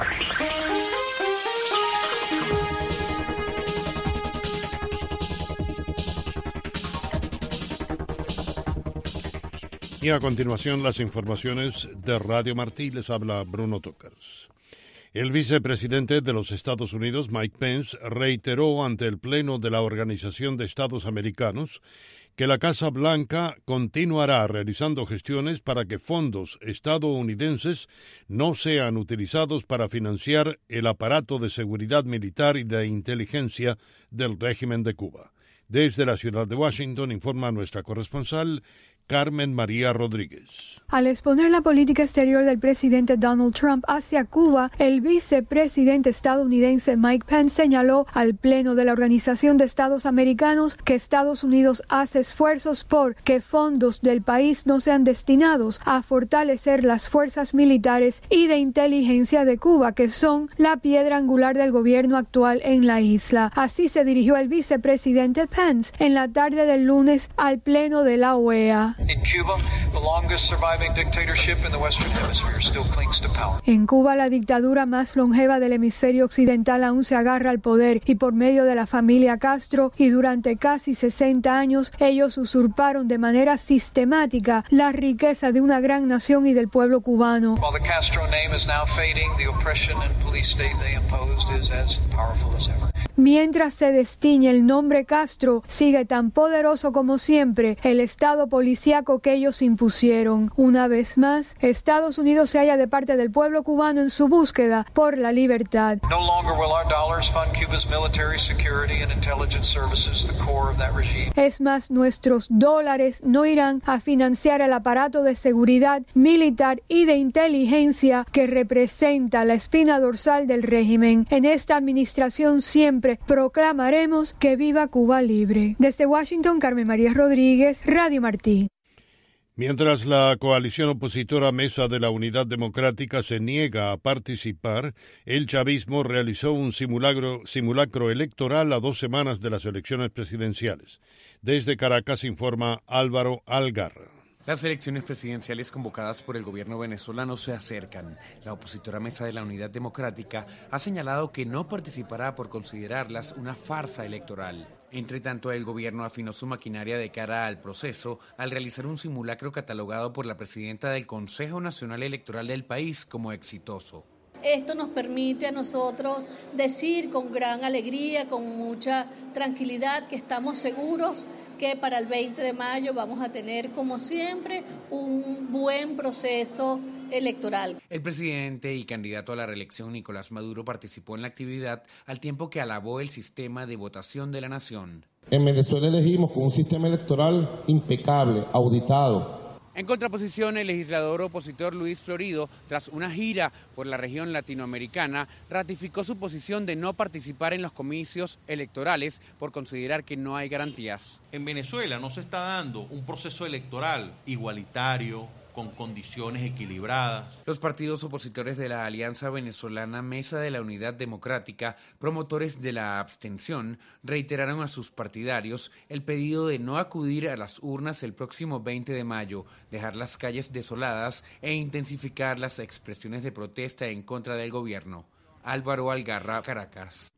Y a continuación las informaciones de Radio Martí. Les habla Bruno Tokars. El vicepresidente de los Estados Unidos, Mike Pence, reiteró ante el Pleno de la Organización de Estados Americanos que la Casa Blanca continuará realizando gestiones para que fondos estadounidenses no sean utilizados para financiar el aparato de seguridad militar y de inteligencia del régimen de Cuba. Desde la ciudad de Washington informa nuestra corresponsal, Carmen María Rodríguez. Al exponer la política exterior del presidente Donald Trump hacia Cuba, el vicepresidente estadounidense Mike Pence señaló al Pleno de la Organización de Estados Americanos que Estados Unidos hace esfuerzos por que fondos del país no sean destinados a fortalecer las fuerzas militares y de inteligencia de Cuba, que son la piedra angular del gobierno actual en la isla. Así se dirigió el vicepresidente Pence en la tarde del lunes al Pleno de la O E A. In Cuba, the longest surviving dictatorship in the Western Hemisphere still clings to power. En Cuba, la dictadura más longeva del hemisferio occidental aún se agarra al poder y por medio de la familia Castro, y durante casi sesenta años ellos usurparon de manera sistemática la riqueza de una gran nación y del pueblo cubano. While the Castro name is now fading, the oppression and police state they imposed is as powerful as ever. Mientras se destiñe el nombre Castro, sigue tan poderoso como siempre el estado policíaco que ellos impusieron. Una vez más, Estados Unidos se halla de parte del pueblo cubano en su búsqueda por la libertad. No longer will our dollars fund Cuba's military security and intelligence services, the core of that regime. Es más, nuestros dólares no irán a financiar el aparato de seguridad militar y de inteligencia que representa la espina dorsal del régimen. En esta administración siempre proclamaremos que viva Cuba libre. Desde Washington, Carmen María Rodríguez, Radio Martí. Mientras la coalición opositora Mesa de la Unidad Democrática se niega a participar, el chavismo realizó un simulacro, simulacro electoral a dos semanas de las elecciones presidenciales. Desde Caracas informa Álvaro Algarra. Las elecciones presidenciales convocadas por el gobierno venezolano se acercan. La opositora Mesa de la Unidad Democrática ha señalado que no participará por considerarlas una farsa electoral. Entre tanto, el gobierno afinó su maquinaria de cara al proceso al realizar un simulacro catalogado por la presidenta del Consejo Nacional Electoral del país como exitoso. Esto nos permite a nosotros decir con gran alegría, con mucha tranquilidad, que estamos seguros que para el veinte de mayo vamos a tener, como siempre, un buen proceso electoral. El presidente y candidato a la reelección Nicolás Maduro participó en la actividad al tiempo que alabó el sistema de votación de la nación. En Venezuela elegimos con un sistema electoral impecable, auditado. En contraposición, el legislador opositor Luis Florido, tras una gira por la región latinoamericana, ratificó su posición de no participar en los comicios electorales por considerar que no hay garantías. En Venezuela no se está dando un proceso electoral igualitario, con condiciones equilibradas. Los partidos opositores de la Alianza Venezolana Mesa de la Unidad Democrática, promotores de la abstención, reiteraron a sus partidarios el pedido de no acudir a las urnas el próximo veinte de mayo, dejar las calles desoladas e intensificar las expresiones de protesta en contra del gobierno. Álvaro Algarra, Caracas.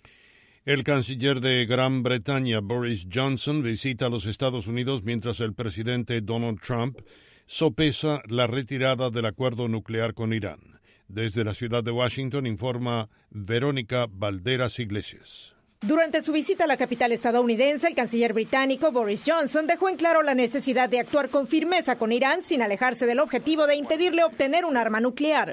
El canciller de Gran Bretaña, Boris Johnson, visita los Estados Unidos mientras el presidente Donald Trump sopesa la retirada del acuerdo nuclear con Irán. Desde la ciudad de Washington informa Verónica Valderas Iglesias. Durante su visita a la capital estadounidense, el canciller británico Boris Johnson dejó en claro la necesidad de actuar con firmeza con Irán sin alejarse del objetivo de impedirle obtener un arma nuclear.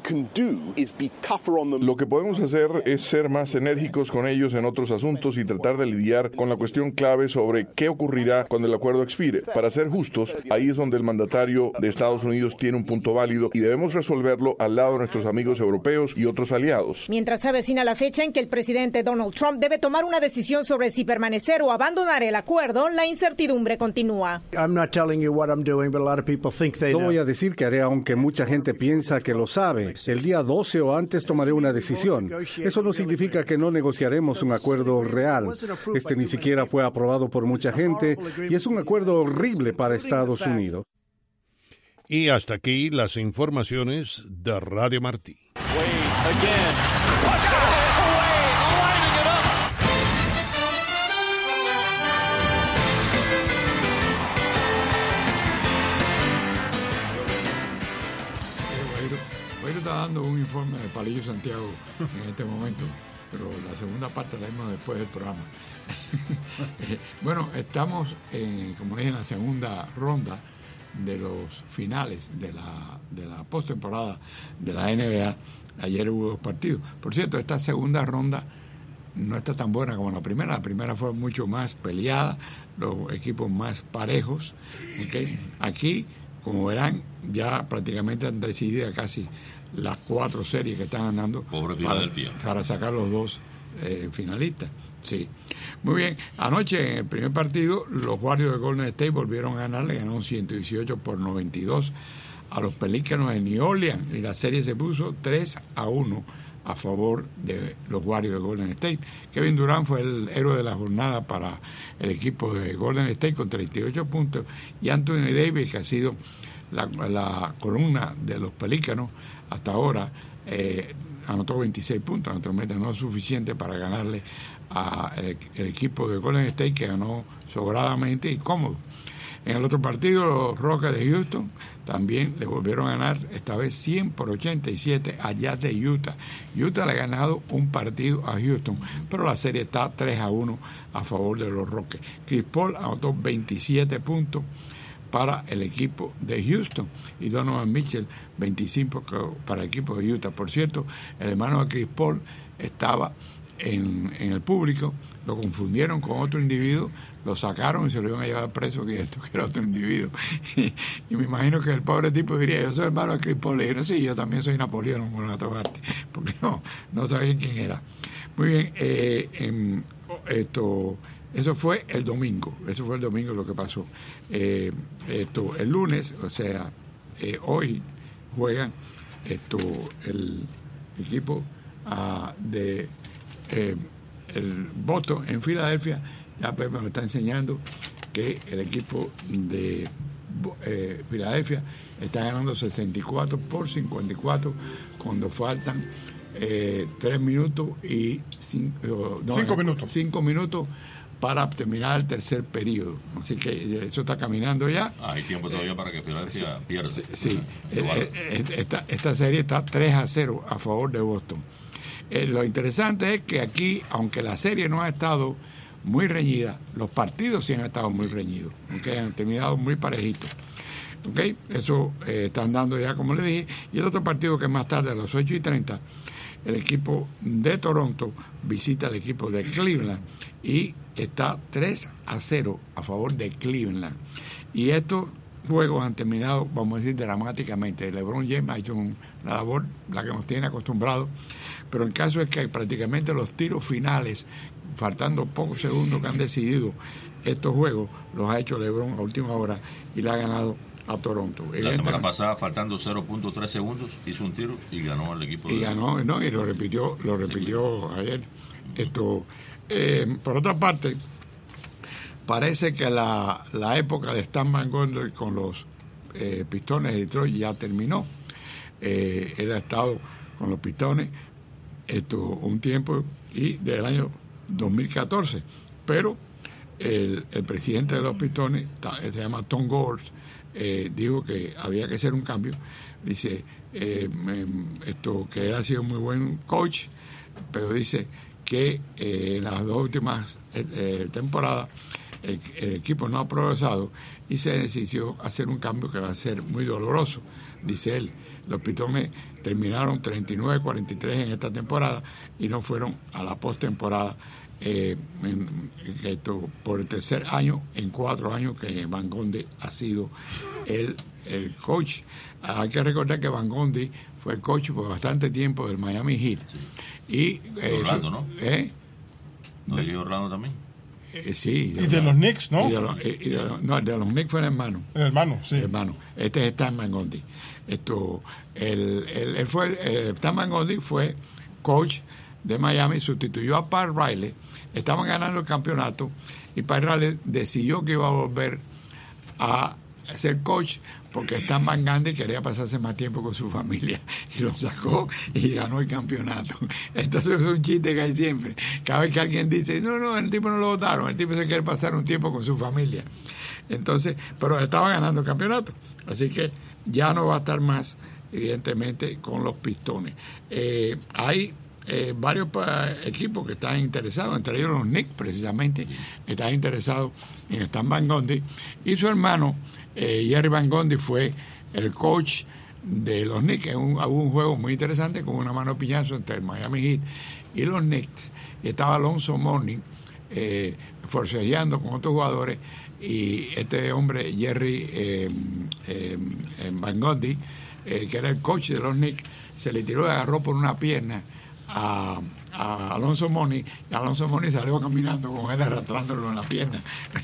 Lo que podemos hacer es ser más enérgicos con ellos en otros asuntos y tratar de lidiar con la cuestión clave sobre qué ocurrirá cuando el acuerdo expire. Para ser justos, ahí es donde el mandatario de Estados Unidos tiene un punto válido y debemos resolverlo al lado de nuestros amigos europeos y otros aliados. Mientras se avecina la fecha en que el presidente Donald Trump debe tomar una decisión sobre si permanecer o abandonar el acuerdo, la incertidumbre continúa. No voy a decir que haré, aunque mucha gente piensa que lo sabe. El día doce o antes tomaré una decisión. Eso no significa que no negociaremos un acuerdo real. Este ni siquiera fue aprobado por mucha gente y es un acuerdo horrible para Estados Unidos. Y hasta aquí las informaciones de Radio Martí. Guairo está dando un informe de Palillo Santiago en este momento, pero la segunda parte la vemos después del programa. Bueno, estamos, en, como dije, en la segunda ronda de los finales de la, de la postemporada de la N B A. Ayer hubo dos partidos. Por cierto, esta segunda ronda no está tan buena como la primera. La primera fue mucho más peleada, los equipos más parejos. ¿Okay? Aquí, como verán, ya prácticamente han decidido casi las cuatro series que están andando. Pobre Filadelfia. Para, para sacar los dos eh, finalistas. Sí. Muy bien. Anoche en el primer partido, los Warriors de Golden State volvieron a ganar, le ganaron ciento dieciocho por noventa y dos a los Pelícanos de New Orleans y la serie se puso tres a uno a favor de los Warriors de Golden State. Kevin Durant fue el héroe de la jornada para el equipo de Golden State con treinta y ocho puntos y Anthony Davis, que ha sido la, la columna de los Pelícanos hasta ahora, eh, anotó veintiséis puntos. Naturalmente no es suficiente para ganarle al equipo de Golden State, que ganó sobradamente y cómodo. En el otro partido, los Rockets de Houston también le volvieron a ganar, esta vez cien por ochenta y siete a Jazz de Utah. Utah le ha ganado un partido a Houston, pero la serie está tres a uno a favor de los Rockets. Chris Paul anotó veintisiete puntos para el equipo de Houston y Donovan Mitchell veinticinco para el equipo de Utah. Por cierto, el hermano de Chris Paul estaba en, en el público, lo confundieron con otro individuo, lo sacaron y se lo iban a llevar preso, que esto que era otro individuo. Y, y me imagino que el pobre tipo diría, yo soy hermano de Chris Paul. Le dijeron, sí, yo también soy Napoleón Bonaparte, porque no, no sabían quién era. Muy bien, eh, en, esto... Eso fue el domingo, eso fue el domingo lo que pasó. Eh, esto, el lunes, o sea, eh, hoy juegan esto el equipo uh, de eh, el Boston en Filadelfia. Ya Pepe me está enseñando que el equipo de eh, Filadelfia está ganando sesenta y cuatro por cincuenta y cuatro cuando faltan eh, tres minutos y cinco, no, cinco minutos. Cinco minutos para terminar el tercer periodo. Así que eso está caminando ya. Ah, hay tiempo todavía eh, para que Filadelfia sí, pierda. Sí, sí. Eh, eh, esta, esta serie está tres a cero a favor de Boston. Eh, lo interesante es que aquí, aunque la serie no ha estado muy reñida, los partidos sí han estado muy reñidos, ¿okay? Han terminado muy parejitos. ¿Okay? Eso eh, están dando ya, como le dije. Y el otro partido, que más tarde, a las ocho y treinta, el equipo de Toronto visita al equipo de Cleveland y está tres a cero a favor de Cleveland. Y estos juegos han terminado, vamos a decir, dramáticamente. LeBron James ha hecho una labor, la que nos tiene acostumbrados, pero el caso es que prácticamente los tiros finales, faltando pocos segundos que han decidido estos juegos, los ha hecho LeBron a última hora y le ha ganado a Toronto. La semana pasada, faltando cero punto tres segundos, hizo un tiro y ganó el equipo de... Y ganó, no, y lo repitió, lo repitió ayer. Esto, eh, por otra parte, parece que la, la época de Stan Van Gundy con los eh, Pistones de Detroit ya terminó. Eh, él ha estado con los Pistones esto un tiempo y del año dos mil catorce, pero el, el presidente de los Pistones, se llama Tom Gores, Eh, dijo que había que hacer un cambio. Dice eh, esto que él ha sido muy buen coach, pero dice que eh, en las dos últimas eh, temporadas el, el equipo no ha progresado y se decidió hacer un cambio que va a ser muy doloroso. Dice él, los Pistones terminaron treinta y nueve cuarenta y tres en esta temporada y no fueron a la postemporada. Eh, en, esto, por el tercer año en cuatro años que Van Gundy ha sido el, el coach. Hay que recordar que Van Gundy fue el coach por bastante tiempo del Miami Heat. Sí. Y, eh, Orlando, ¿no? ¿eh? ¿No dirigió Orlando también? Eh, sí. Y de los Knicks, ¿no? Y de los, y de los, no, de los Knicks fue el hermano. El hermano, sí. El hermano. Este es Stan Van Gundy. Esto, el, el, el fue, eh, Stan Van Gundy fue coach de Miami, sustituyó a Pat Riley. Estaban ganando el campeonato y Pat Riley decidió que iba a volver a ser coach porque Stan Van Gundy quería pasarse más tiempo con su familia y lo sacó y ganó el campeonato. Entonces es un chiste que hay siempre. Cada vez que alguien dice, no, no, el tipo no lo votaron, el tipo se quiere pasar un tiempo con su familia. Entonces, pero estaba ganando el campeonato. Así que ya no va a estar más, evidentemente, con los Pistones. Eh, hay eh, varios pa- equipos que están interesados, entre ellos los Knicks, precisamente, están interesados en Stan Van Gundy. Y su hermano, Eh, Jerry Van Gundy, fue el coach de los Knicks. Un, hubo un juego muy interesante con una mano piñazo entre el Miami Heat y los Knicks. Y estaba Alonzo Mourning eh, forcejeando con otros jugadores. Y este hombre, Jerry eh, eh, Van Gundy, eh, que era el coach de los Knicks, se le tiró y agarró por una pierna a, a Alonzo Mourning, y Alonso Mourning salió caminando con él arrastrándolo en la pierna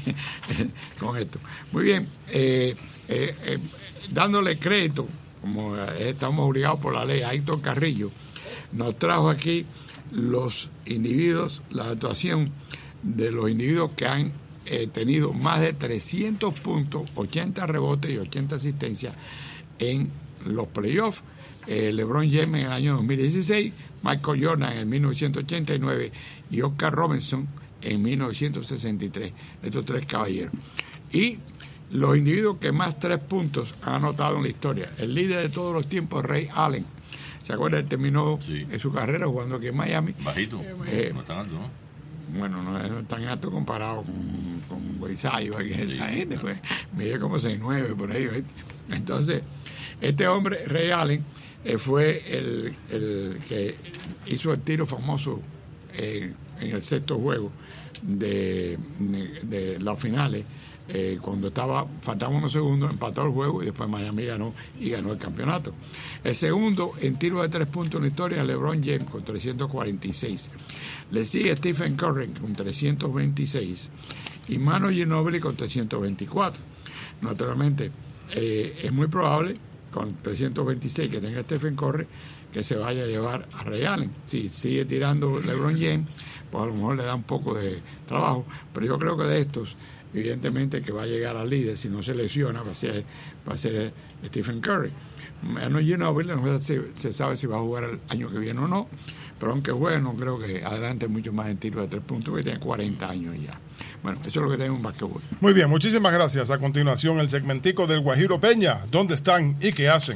con esto. Muy bien, eh, eh, eh, dándole crédito, como estamos obligados por la ley, a Héctor Carrillo, nos trajo aquí los individuos, la actuación de los individuos que han eh, tenido más de trescientos puntos, ochenta rebotes y ochenta asistencias en los playoffs. Eh, LeBron James en el año dos mil dieciséis, Michael Jordan en mil novecientos ochenta y nueve y Oscar Robertson en mil novecientos sesenta y tres, estos tres caballeros. Y los individuos que más tres puntos han anotado en la historia, el líder de todos los tiempos, Ray Allen. ¿Se acuerdan? Él terminó sí. en su carrera jugando aquí en Miami. Bajito, eh, no tan alto, ¿no? Bueno, no es tan alto comparado con, con Guisayo, que sí, esa gente, claro. Pues, mide como seis nueve por ahí. ¿Viste? Entonces, este hombre, Ray Allen, eh, fue el, el que hizo el tiro famoso eh, en el sexto juego de, de, de las finales, eh, cuando estaba faltaban unos segundos, empató el juego y después Miami ganó y ganó el campeonato. El segundo en tiro de tres puntos en la historia, LeBron James con trescientos cuarenta y seis. Le sigue Stephen Curry con trescientos veintiséis y Manu Ginobili con trescientos veinticuatro. Naturalmente, eh, es muy probable con trescientos veintiséis que tenga Stephen Curry que se vaya a llevar a Ray Allen. Si sigue tirando LeBron James, pues a lo mejor le da un poco de trabajo, pero yo creo que de estos, evidentemente que va a llegar al líder, si no se lesiona, va a ser, va a ser Stephen Curry. Manu Ginobili no se, se sabe si va a jugar el año que viene o no, pero aunque juegue, no creo que adelante mucho más en tiro de tres puntos, porque tiene cuarenta años ya. Bueno, eso es lo que tenemos en basquetbol. Muy bien, muchísimas gracias. A continuación, el segmentico del Guajiro Peña. ¿Dónde están y qué hacen?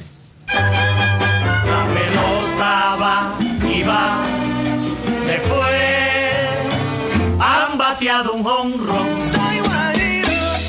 La pelota va y va, después han bateado un jonrón. Soy Guajiro.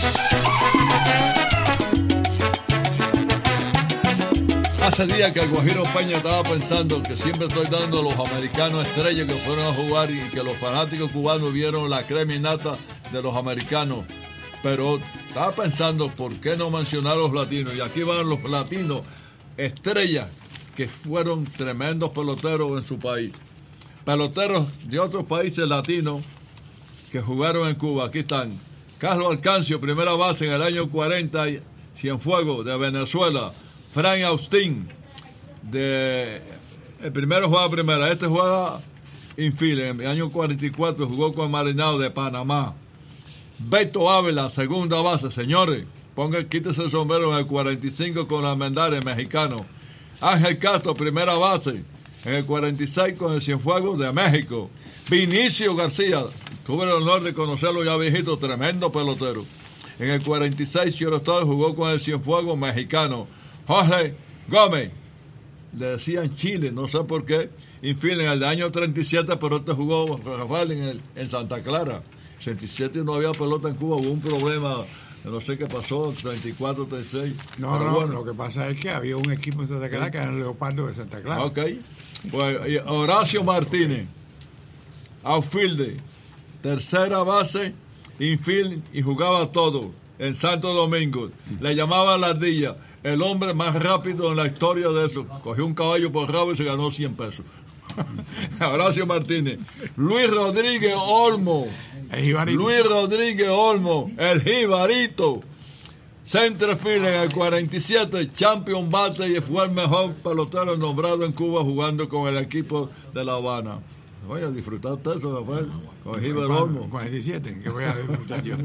Hace días que el Guajiro Peña estaba pensando que siempre estoy dando a los americanos estrellas que fueron a jugar y que los fanáticos cubanos vieron la crema y nata de los americanos. Pero estaba pensando por qué no mencionar a los latinos. Y aquí van los latinos, estrellas que fueron tremendos peloteros en su país. Peloteros de otros países latinos que jugaron en Cuba. Aquí están. Carlos Alcancio, primera base en el año cuarenta, Cienfuegos, de Venezuela. Frank Austin, de el primero juega primera, este juega infield, en el año cuarenta y cuatro jugó con Marinado de Panamá. Beto Ávila, segunda base, señores, ponga, quítese el sombrero en el cuarenta y cinco con Almendares, mexicano. Ángel Castro, primera base, en el cuarenta y seis con el Cienfuegos de México. Vinicio García, tuve el honor de conocerlo ya viejito, tremendo pelotero. En el cuarenta y seis, Cielo Estado jugó con el Cienfuegos mexicano. Jorge Gómez, le decían Chile, no sé por qué, infiel en el año treinta y siete, pero este jugó Rafael en, el, en Santa Clara. sesenta y siete no había pelota en Cuba, hubo un problema, no sé qué pasó, treinta y cuatro, treinta y seis. No, pero no, bueno. Lo que pasa es que había un equipo en Santa Clara que era el Leopardo de Santa Clara. Ok, pues Horacio Martínez, outfielder, tercera base, infield y jugaba todo en Santo Domingo. Le llamaban la ardilla. El hombre más rápido en la historia de eso. Cogió un caballo por rabo y se ganó cien pesos. Horacio Martínez. Luis Rodríguez Olmo. Luis Rodríguez Olmo, el jibarito. Centerfield en el cuarenta y siete, champion bate y fue el mejor pelotero nombrado en Cuba jugando con el equipo de La Habana. Voy a disfrutar de eso, Rafael, con el Jibar Olmo. cuarenta y siete, que voy a disfrutar yo.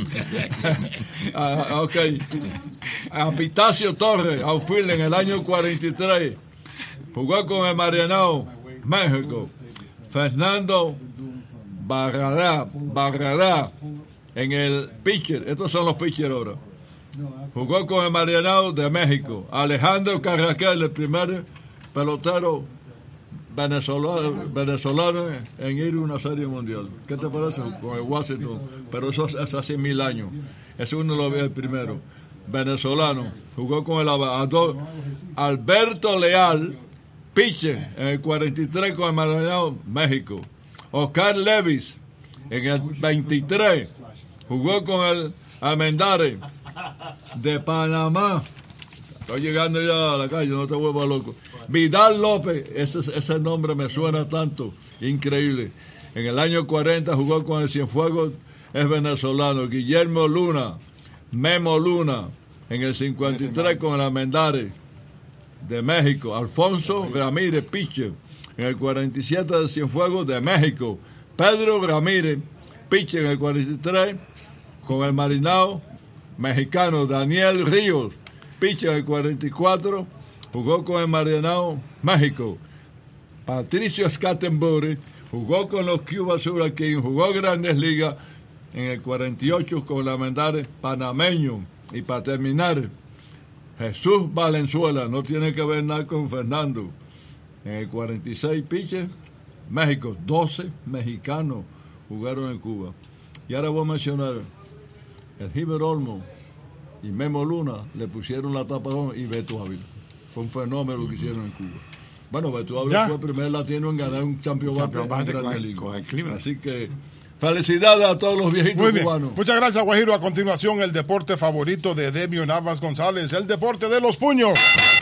ah, ok. Apitacio Torres, outfield en el año cuarenta y tres. Jugó con el Marianao, México. Fernando Barrada, Barrada en el pitcher. Estos son los pitchers ahora. Jugó con el Marianao de México. Alejandro Carraquel, el primer pelotero venezolano, venezolano en ir a una serie mundial. ¿Qué te parece? Con el Washington. Pero eso es hace mil años. Ese uno lo ve el primero. Venezolano. Jugó con el Abador. Alberto Leal, pitcher en el cuarenta y tres con el Marianao, México. Oscar Levis en el veintitrés. Jugó con el Almendares de Panamá. Estoy llegando ya a la calle, no te vuelvas loco. Vidal López, ese, ese nombre me suena tanto, increíble. En el año cuarenta jugó con el Cienfuegos, es venezolano. Guillermo Luna, Memo Luna, en el cincuenta y tres con el Almendares de México. Alfonso Ramírez, pitcher, en el cuarenta y siete de Cienfuegos de México. Pedro Ramírez, pitcher, en el cuarenta y tres con el Marinao mexicano. Daniel Ríos, pitcher, en el cuarenta y cuatro, jugó con el Marianao, México. Patricio Scattenbury jugó con los Cuba Sugar Kings, jugó Grandes Ligas en el cuarenta y ocho con el Almendares panameño. Y para terminar, Jesús Valenzuela, no tiene que ver nada con Fernando. En el cuarenta y seis, pitcher, México. doce mexicanos jugaron en Cuba. Y ahora voy a mencionar el Jibar Olmo y Memo Luna, le pusieron la tapadón, y Beto Ávila. Fue un fenómeno lo que hicieron en Cuba. Bueno, Beto Ávila fue el primer latino en ganar un campeonato en Grandes Ligas. Así que felicidades a todos los viejitos Muy bien. cubanos. Muchas gracias, Guajiro. A continuación, el deporte favorito de Demio Navas González, el deporte de los puños.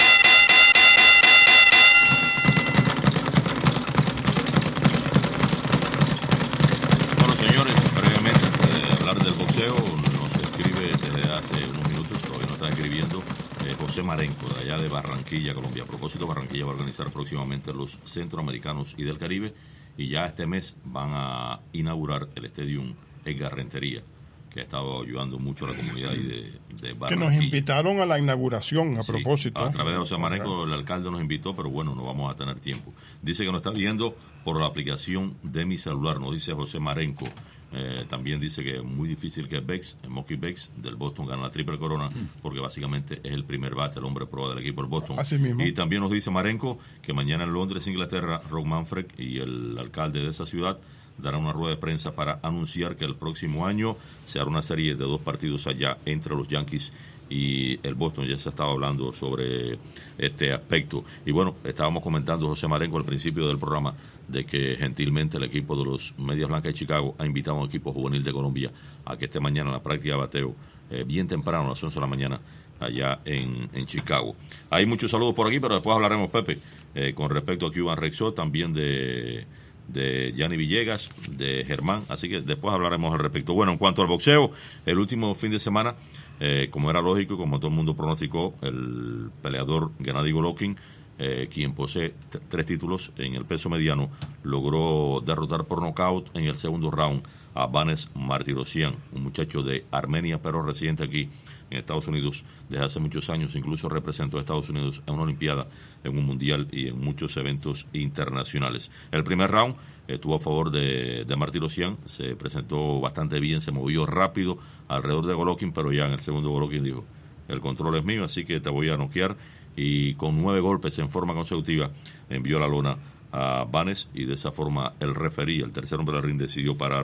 Bueno, señores, brevemente, antes de hablar del boxeo, nos escribe desde hace unos minutos, todavía no está escribiendo, eh, José Marenco, de allá de Barranquilla, Colombia. A propósito, Barranquilla va a organizar próximamente los Centroamericanos y del Caribe, y ya este mes van a inaugurar el Estadio Edgar Rentería, que ha estado ayudando mucho a la comunidad de, de Barranquilla. Que nos invitaron a la inauguración, a Sí, propósito. a través de José Marenco, el alcalde nos invitó, pero bueno, no vamos a tener tiempo. Dice que nos está viendo por la aplicación de mi celular, nos dice José Marenco. Eh, también dice que es muy difícil que Bex, Mookie Bex del Boston, gane la triple corona, porque básicamente es el primer bate, el hombre prueba del equipo del Boston. Así mismo. Y también nos dice Marenco que mañana en Londres, Inglaterra, Rob Manfred y el alcalde de esa ciudad darán una rueda de prensa para anunciar que el próximo año se hará una serie de dos partidos allá entre los Yankees y el Boston. Ya se estaba hablando sobre este aspecto. Y bueno, estábamos comentando, José Marenco, al principio del programa, de que gentilmente el equipo de los Medias Blancas de Chicago ha invitado a un equipo juvenil de Colombia a que esté mañana en la práctica de bateo, eh, bien temprano, a las once de la mañana, allá en, en Chicago. Hay muchos saludos por aquí, pero después hablaremos, Pepe, eh, con respecto a Cuban Rexo, también de... de Gianni Villegas, de Germán, así que después hablaremos al respecto. Bueno, en cuanto al boxeo, el último fin de semana, eh, como era lógico, como todo el mundo pronosticó, el peleador Gennady Golovkin, eh, quien posee t- tres títulos en el peso mediano, logró derrotar por nocaut en el segundo round a Vanes Martirosyan, un muchacho de Armenia, pero residente aquí en Estados Unidos desde hace muchos años. Incluso representó a Estados Unidos en una olimpiada, en un mundial y en muchos eventos internacionales. El primer round estuvo a favor de, de Martirosyan, se presentó bastante bien, se movió rápido alrededor de Golovkin, pero ya en el segundo Golovkin dijo: el control es mío, así que te voy a noquear, y con nueve golpes en forma consecutiva envió a la lona a Vanes, y de esa forma el referí, el tercer hombre del ring, decidió parar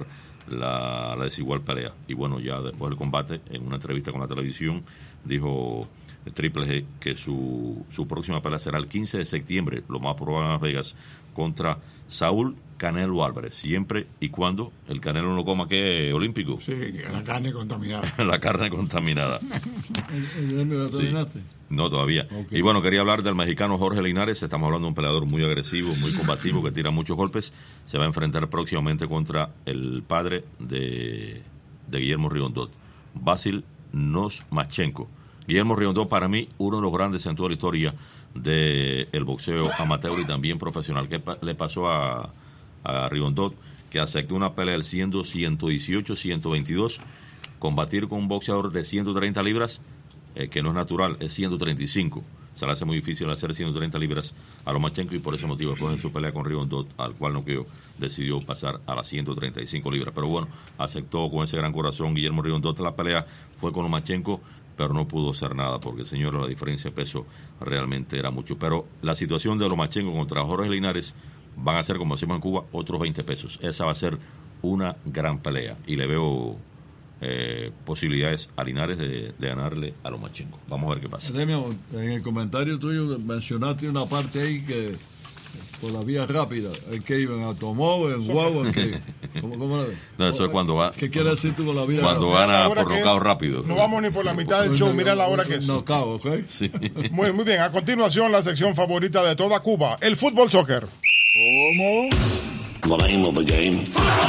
la, la desigual pelea. Y bueno, ya después del combate, en una entrevista con la televisión, dijo el Triple G que su, su próxima pelea será el quince de septiembre, lo más probable en Las Vegas, contra Saúl Canelo Álvarez, siempre y cuando el Canelo no coma, ¿qué? Olímpico. Sí, la carne contaminada. La carne contaminada. ¿Me la terminaste? No, todavía. Okay. Y bueno, quería hablar del mexicano Jorge Linares. Estamos hablando de un peleador muy agresivo, muy combativo, que tira muchos golpes. Se va a enfrentar próximamente contra el padre de, de Guillermo Rigondeaux, Vasil Lomachenko. Guillermo Rigondeaux, para mí, uno de los grandes en toda la historia del boxeo amateur y también profesional. ¿Qué pa- le pasó a, a Rigondeaux? Que aceptó una pelea siendo ciento dieciocho, ciento veintidós, combatir con un boxeador de ciento treinta libras, eh, que no es natural, es ciento treinta y cinco. Se le hace muy difícil hacer ciento treinta libras a Lomachenko, y por ese motivo, después de su pelea con Rigondeaux, al cual no quedó, decidió pasar a las ciento treinta y cinco libras. Pero bueno, aceptó con ese gran corazón Guillermo Rigondeaux. La pelea fue con Lomachenko, pero no pudo hacer nada porque, señor, la diferencia de peso realmente era mucho. Pero la situación de Lomachenko contra Jorge Linares van a ser, como decimos en Cuba, otros veinte pesos. Esa va a ser una gran pelea y le veo eh, posibilidades a Linares de, de ganarle a Lomachenko. Vamos a ver qué pasa. Demio, en el comentario tuyo mencionaste una parte ahí que por la vía rápida, ¿en qué iba? ¿En automóvil? ¿En guagua? ¿En qué? ¿Cómo, cómo era? No, eso es cuando va. ¿Qué quiere decir tú con la vía Cuando rápida? gana por nocaut rápido. No vamos ni por la mitad del show, mira la hora que es. Nocaut, ¿ok? Sí. Muy, muy bien, a continuación la sección favorita de toda Cuba, el fútbol soccer. ¿Cómo? The name of the game.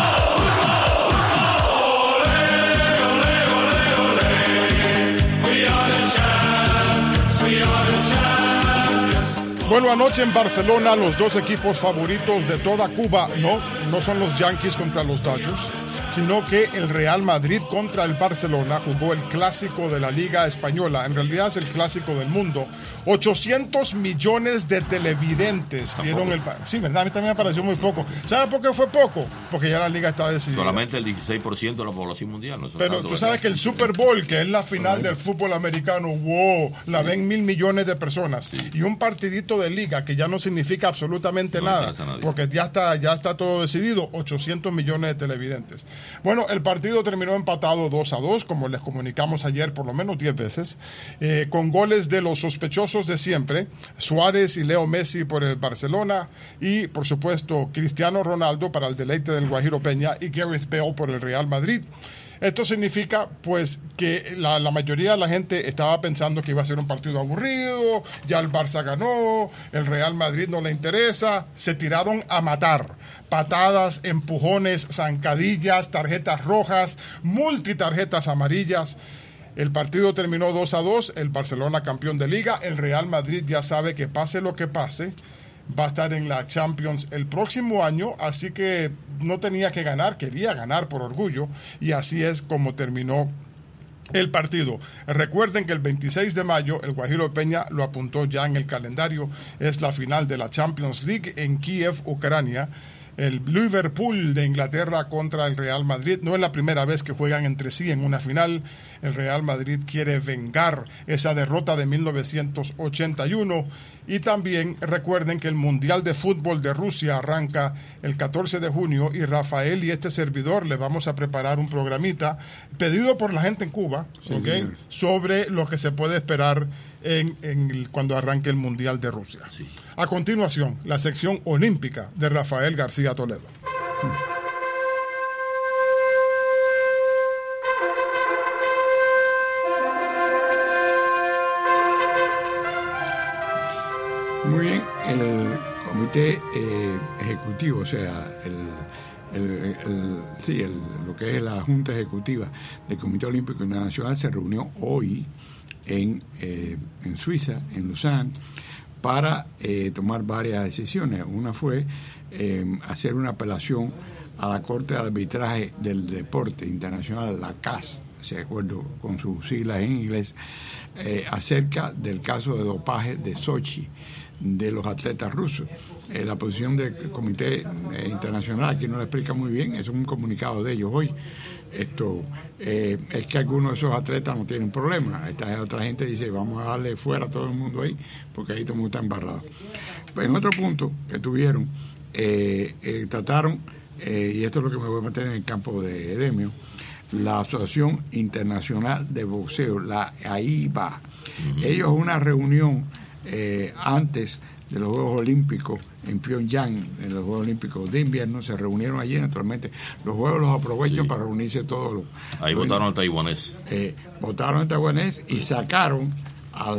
Bueno, anoche en Barcelona los dos equipos favoritos de toda Cuba, no, no son los Yankees contra los Dodgers, sino que el Real Madrid contra el Barcelona jugó el clásico de la Liga Española. En realidad es el clásico del mundo. ochocientos millones de televidentes vieron el... Sí, verdad, a mí también me pareció muy poco. ¿Sabe por qué fue poco? Porque ya la liga estaba decidida. Solamente el dieciséis por ciento de la población mundial. No Pero tú sabes que el Super Bowl, que es la final del fútbol americano, wow, la ven mil millones de personas. Sí. Y un partidito de liga que ya no significa absolutamente no nada, porque ya está, ya está todo decidido, ochocientos millones de televidentes. Bueno, el partido terminó empatado dos a dos, como les comunicamos ayer por lo menos diez veces, eh, con goles de los sospechosos de siempre, Suárez y Leo Messi por el Barcelona, y por supuesto Cristiano Ronaldo para el deleite del Guajiro Peña, y Gareth Bale por el Real Madrid. Esto significa pues que la, la mayoría de la gente estaba pensando que iba a ser un partido aburrido, ya el Barça ganó, el Real Madrid no le interesa, se tiraron a matar. Patadas, empujones, zancadillas, tarjetas rojas, multitarjetas amarillas. El partido terminó dos a dos, el Barcelona campeón de liga, el Real Madrid ya sabe que pase lo que pase, va a estar en la Champions el próximo año, así que no tenía que ganar, quería ganar por orgullo, y así es como terminó el partido. Recuerden que el veintiséis de mayo el Guajiro Peña lo apuntó ya en el calendario, es la final de la Champions League en Kiev, Ucrania. El Liverpool de Inglaterra contra el Real Madrid. No es la primera vez que juegan entre sí en una final. El Real Madrid quiere vengar esa derrota de mil novecientos ochenta y uno. Y también recuerden que el Mundial de Fútbol de Rusia arranca el catorce de junio y Rafael y este servidor le vamos a preparar un programita pedido por la gente en Cuba, sí, ¿okay? sobre lo que se puede esperar En, en el, cuando arranque el Mundial de Rusia. Sí. A continuación, la sección olímpica de Rafael García Toledo. Muy bien, el comité eh, ejecutivo, o sea, el, el, el, sí, el, lo que es la Junta Ejecutiva del Comité Olímpico Internacional se reunió hoy En, eh, en Suiza, en Lausanne, para eh, tomar varias decisiones. Una fue eh, hacer una apelación a la Corte de Arbitraje del Deporte Internacional, la C A S, de acuerdo con sus siglas en inglés, eh, acerca del caso de dopaje de Sochi de los atletas rusos. Eh, la posición del Comité eh, Internacional, aquí no lo explica muy bien, es un comunicado de ellos hoy. Esto eh, es que algunos de esos atletas no tienen problema. Esta otra gente dice vamos a darle fuera a todo el mundo ahí porque ahí todo el mundo está embarrado. Pero en otro punto que tuvieron eh, eh, trataron eh, y esto es lo que me voy a meter en el campo de Edemio, la Asociación Internacional de Boxeo, la A I B A. Uh-huh. Ellos una reunión eh, antes de los Juegos Olímpicos en Pyongyang, en los Juegos Olímpicos de invierno, se reunieron allí. Naturalmente los Juegos los aprovechan sí. para reunirse todos los... Ahí bueno, votaron al taiwanés. Eh, votaron al taiwanés y sacaron al,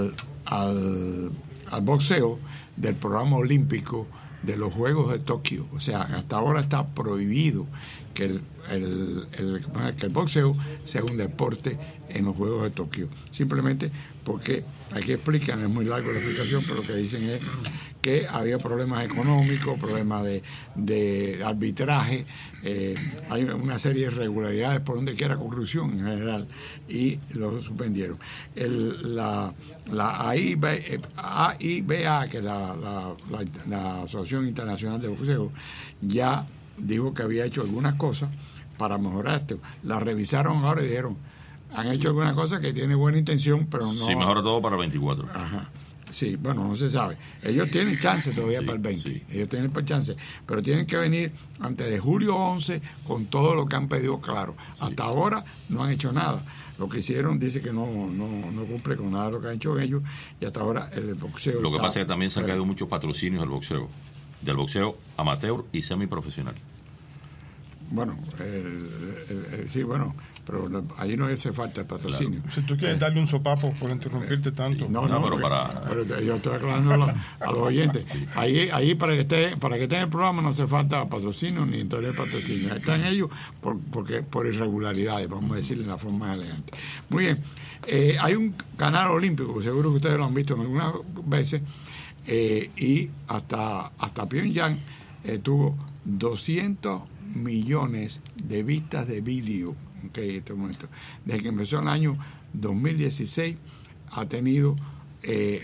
al, al boxeo del programa olímpico de los Juegos de Tokio. O sea, hasta ahora está prohibido que el, el, el, que el boxeo sea un deporte en los Juegos de Tokio. Simplemente porque, aquí explican, es muy largo la explicación, pero lo que dicen es que había problemas económicos, problemas de, de arbitraje, eh, hay una serie de irregularidades por donde quiera, corrupción en general, y lo suspendieron. El, la, la A I B A, que es la, la, la, la Asociación Internacional de Boxeo, ya dijo que había hecho algunas cosas para mejorar esto. La revisaron ahora y dijeron, han hecho alguna cosa que tiene buena intención, pero no... Sí, mejora todo para el veinticuatro. Ajá. Sí, bueno, no se sabe. Ellos tienen chance todavía sí, para el veinte. Sí. Ellos tienen chance, pero tienen que venir antes de julio once con todo lo que han pedido claro. Sí. Hasta ahora no han hecho nada. Lo que hicieron dice que no, no, no cumple con nada de lo que han hecho ellos, y hasta ahora el boxeo... Lo que está, pasa es que también se han caído muchos patrocinios del boxeo, del boxeo amateur y semiprofesional. Bueno, el, el, el, sí, bueno, pero ahí no hace falta el patrocinio. Claro. Si tú quieres eh, darle un sopapo por interrumpirte tanto. No, no, no pero para... Pero yo estoy aclarando a los, a los oyentes. Sí. Ahí, ahí para que esté, para que esté en el programa no hace falta patrocinio ni historia de patrocinio. Están ellos por, porque, por irregularidades, vamos a decirlo de la forma más elegante. Muy bien. Eh, hay un canal olímpico, seguro que ustedes lo han visto algunas veces, eh, y hasta, hasta Pyongyang eh, tuvo doscientos millones de vistas de vídeo, okay, en este momento. Desde que empezó el año dos mil dieciséis ha tenido eh,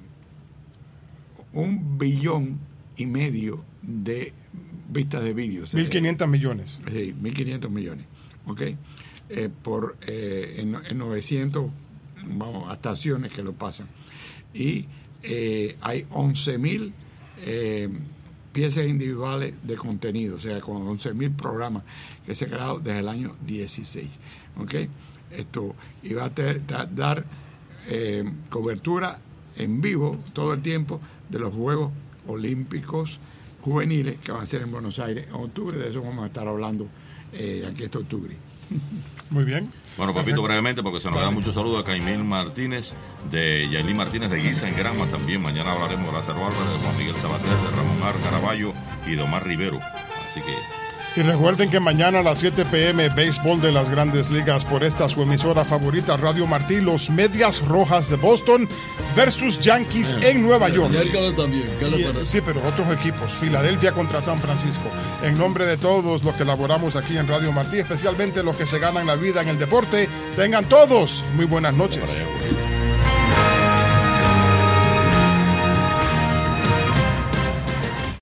un billón y medio de vistas de vídeo. mil quinientos millones. Sí, mil quinientos millones. Okay. Eh, por eh, en, en novecientas vamos, estaciones que lo pasan. Y eh, hay once mil eh, piezas individuales de contenido, o sea, con once mil programas que se han creado desde el año dieciséis. ¿Okay? Esto iba a ter, a dar eh, cobertura en vivo todo el tiempo de los Juegos Olímpicos Juveniles que van a ser en Buenos Aires en octubre. De eso vamos a estar hablando eh, aquí este octubre. Muy bien. Bueno, Papito, brevemente, porque se nos da muchos saludos a Caimín Martínez, de Yailín Martínez de Guisa en Grama también. Mañana hablaremos de Lázaro Álvarez, de Juan Miguel Sabater, de Ramón Ar Caraballo y de Omar Rivero. Así que... Y recuerden que mañana a las siete p.m. béisbol de las Grandes Ligas por esta su emisora favorita, Radio Martí, los Medias Rojas de Boston versus Yankees eh, en Nueva York. Y también, y, sí, pero otros equipos. Filadelfia contra San Francisco. En nombre de todos los que laboramos aquí en Radio Martí, especialmente los que se ganan la vida en el deporte, tengan todos muy buenas noches.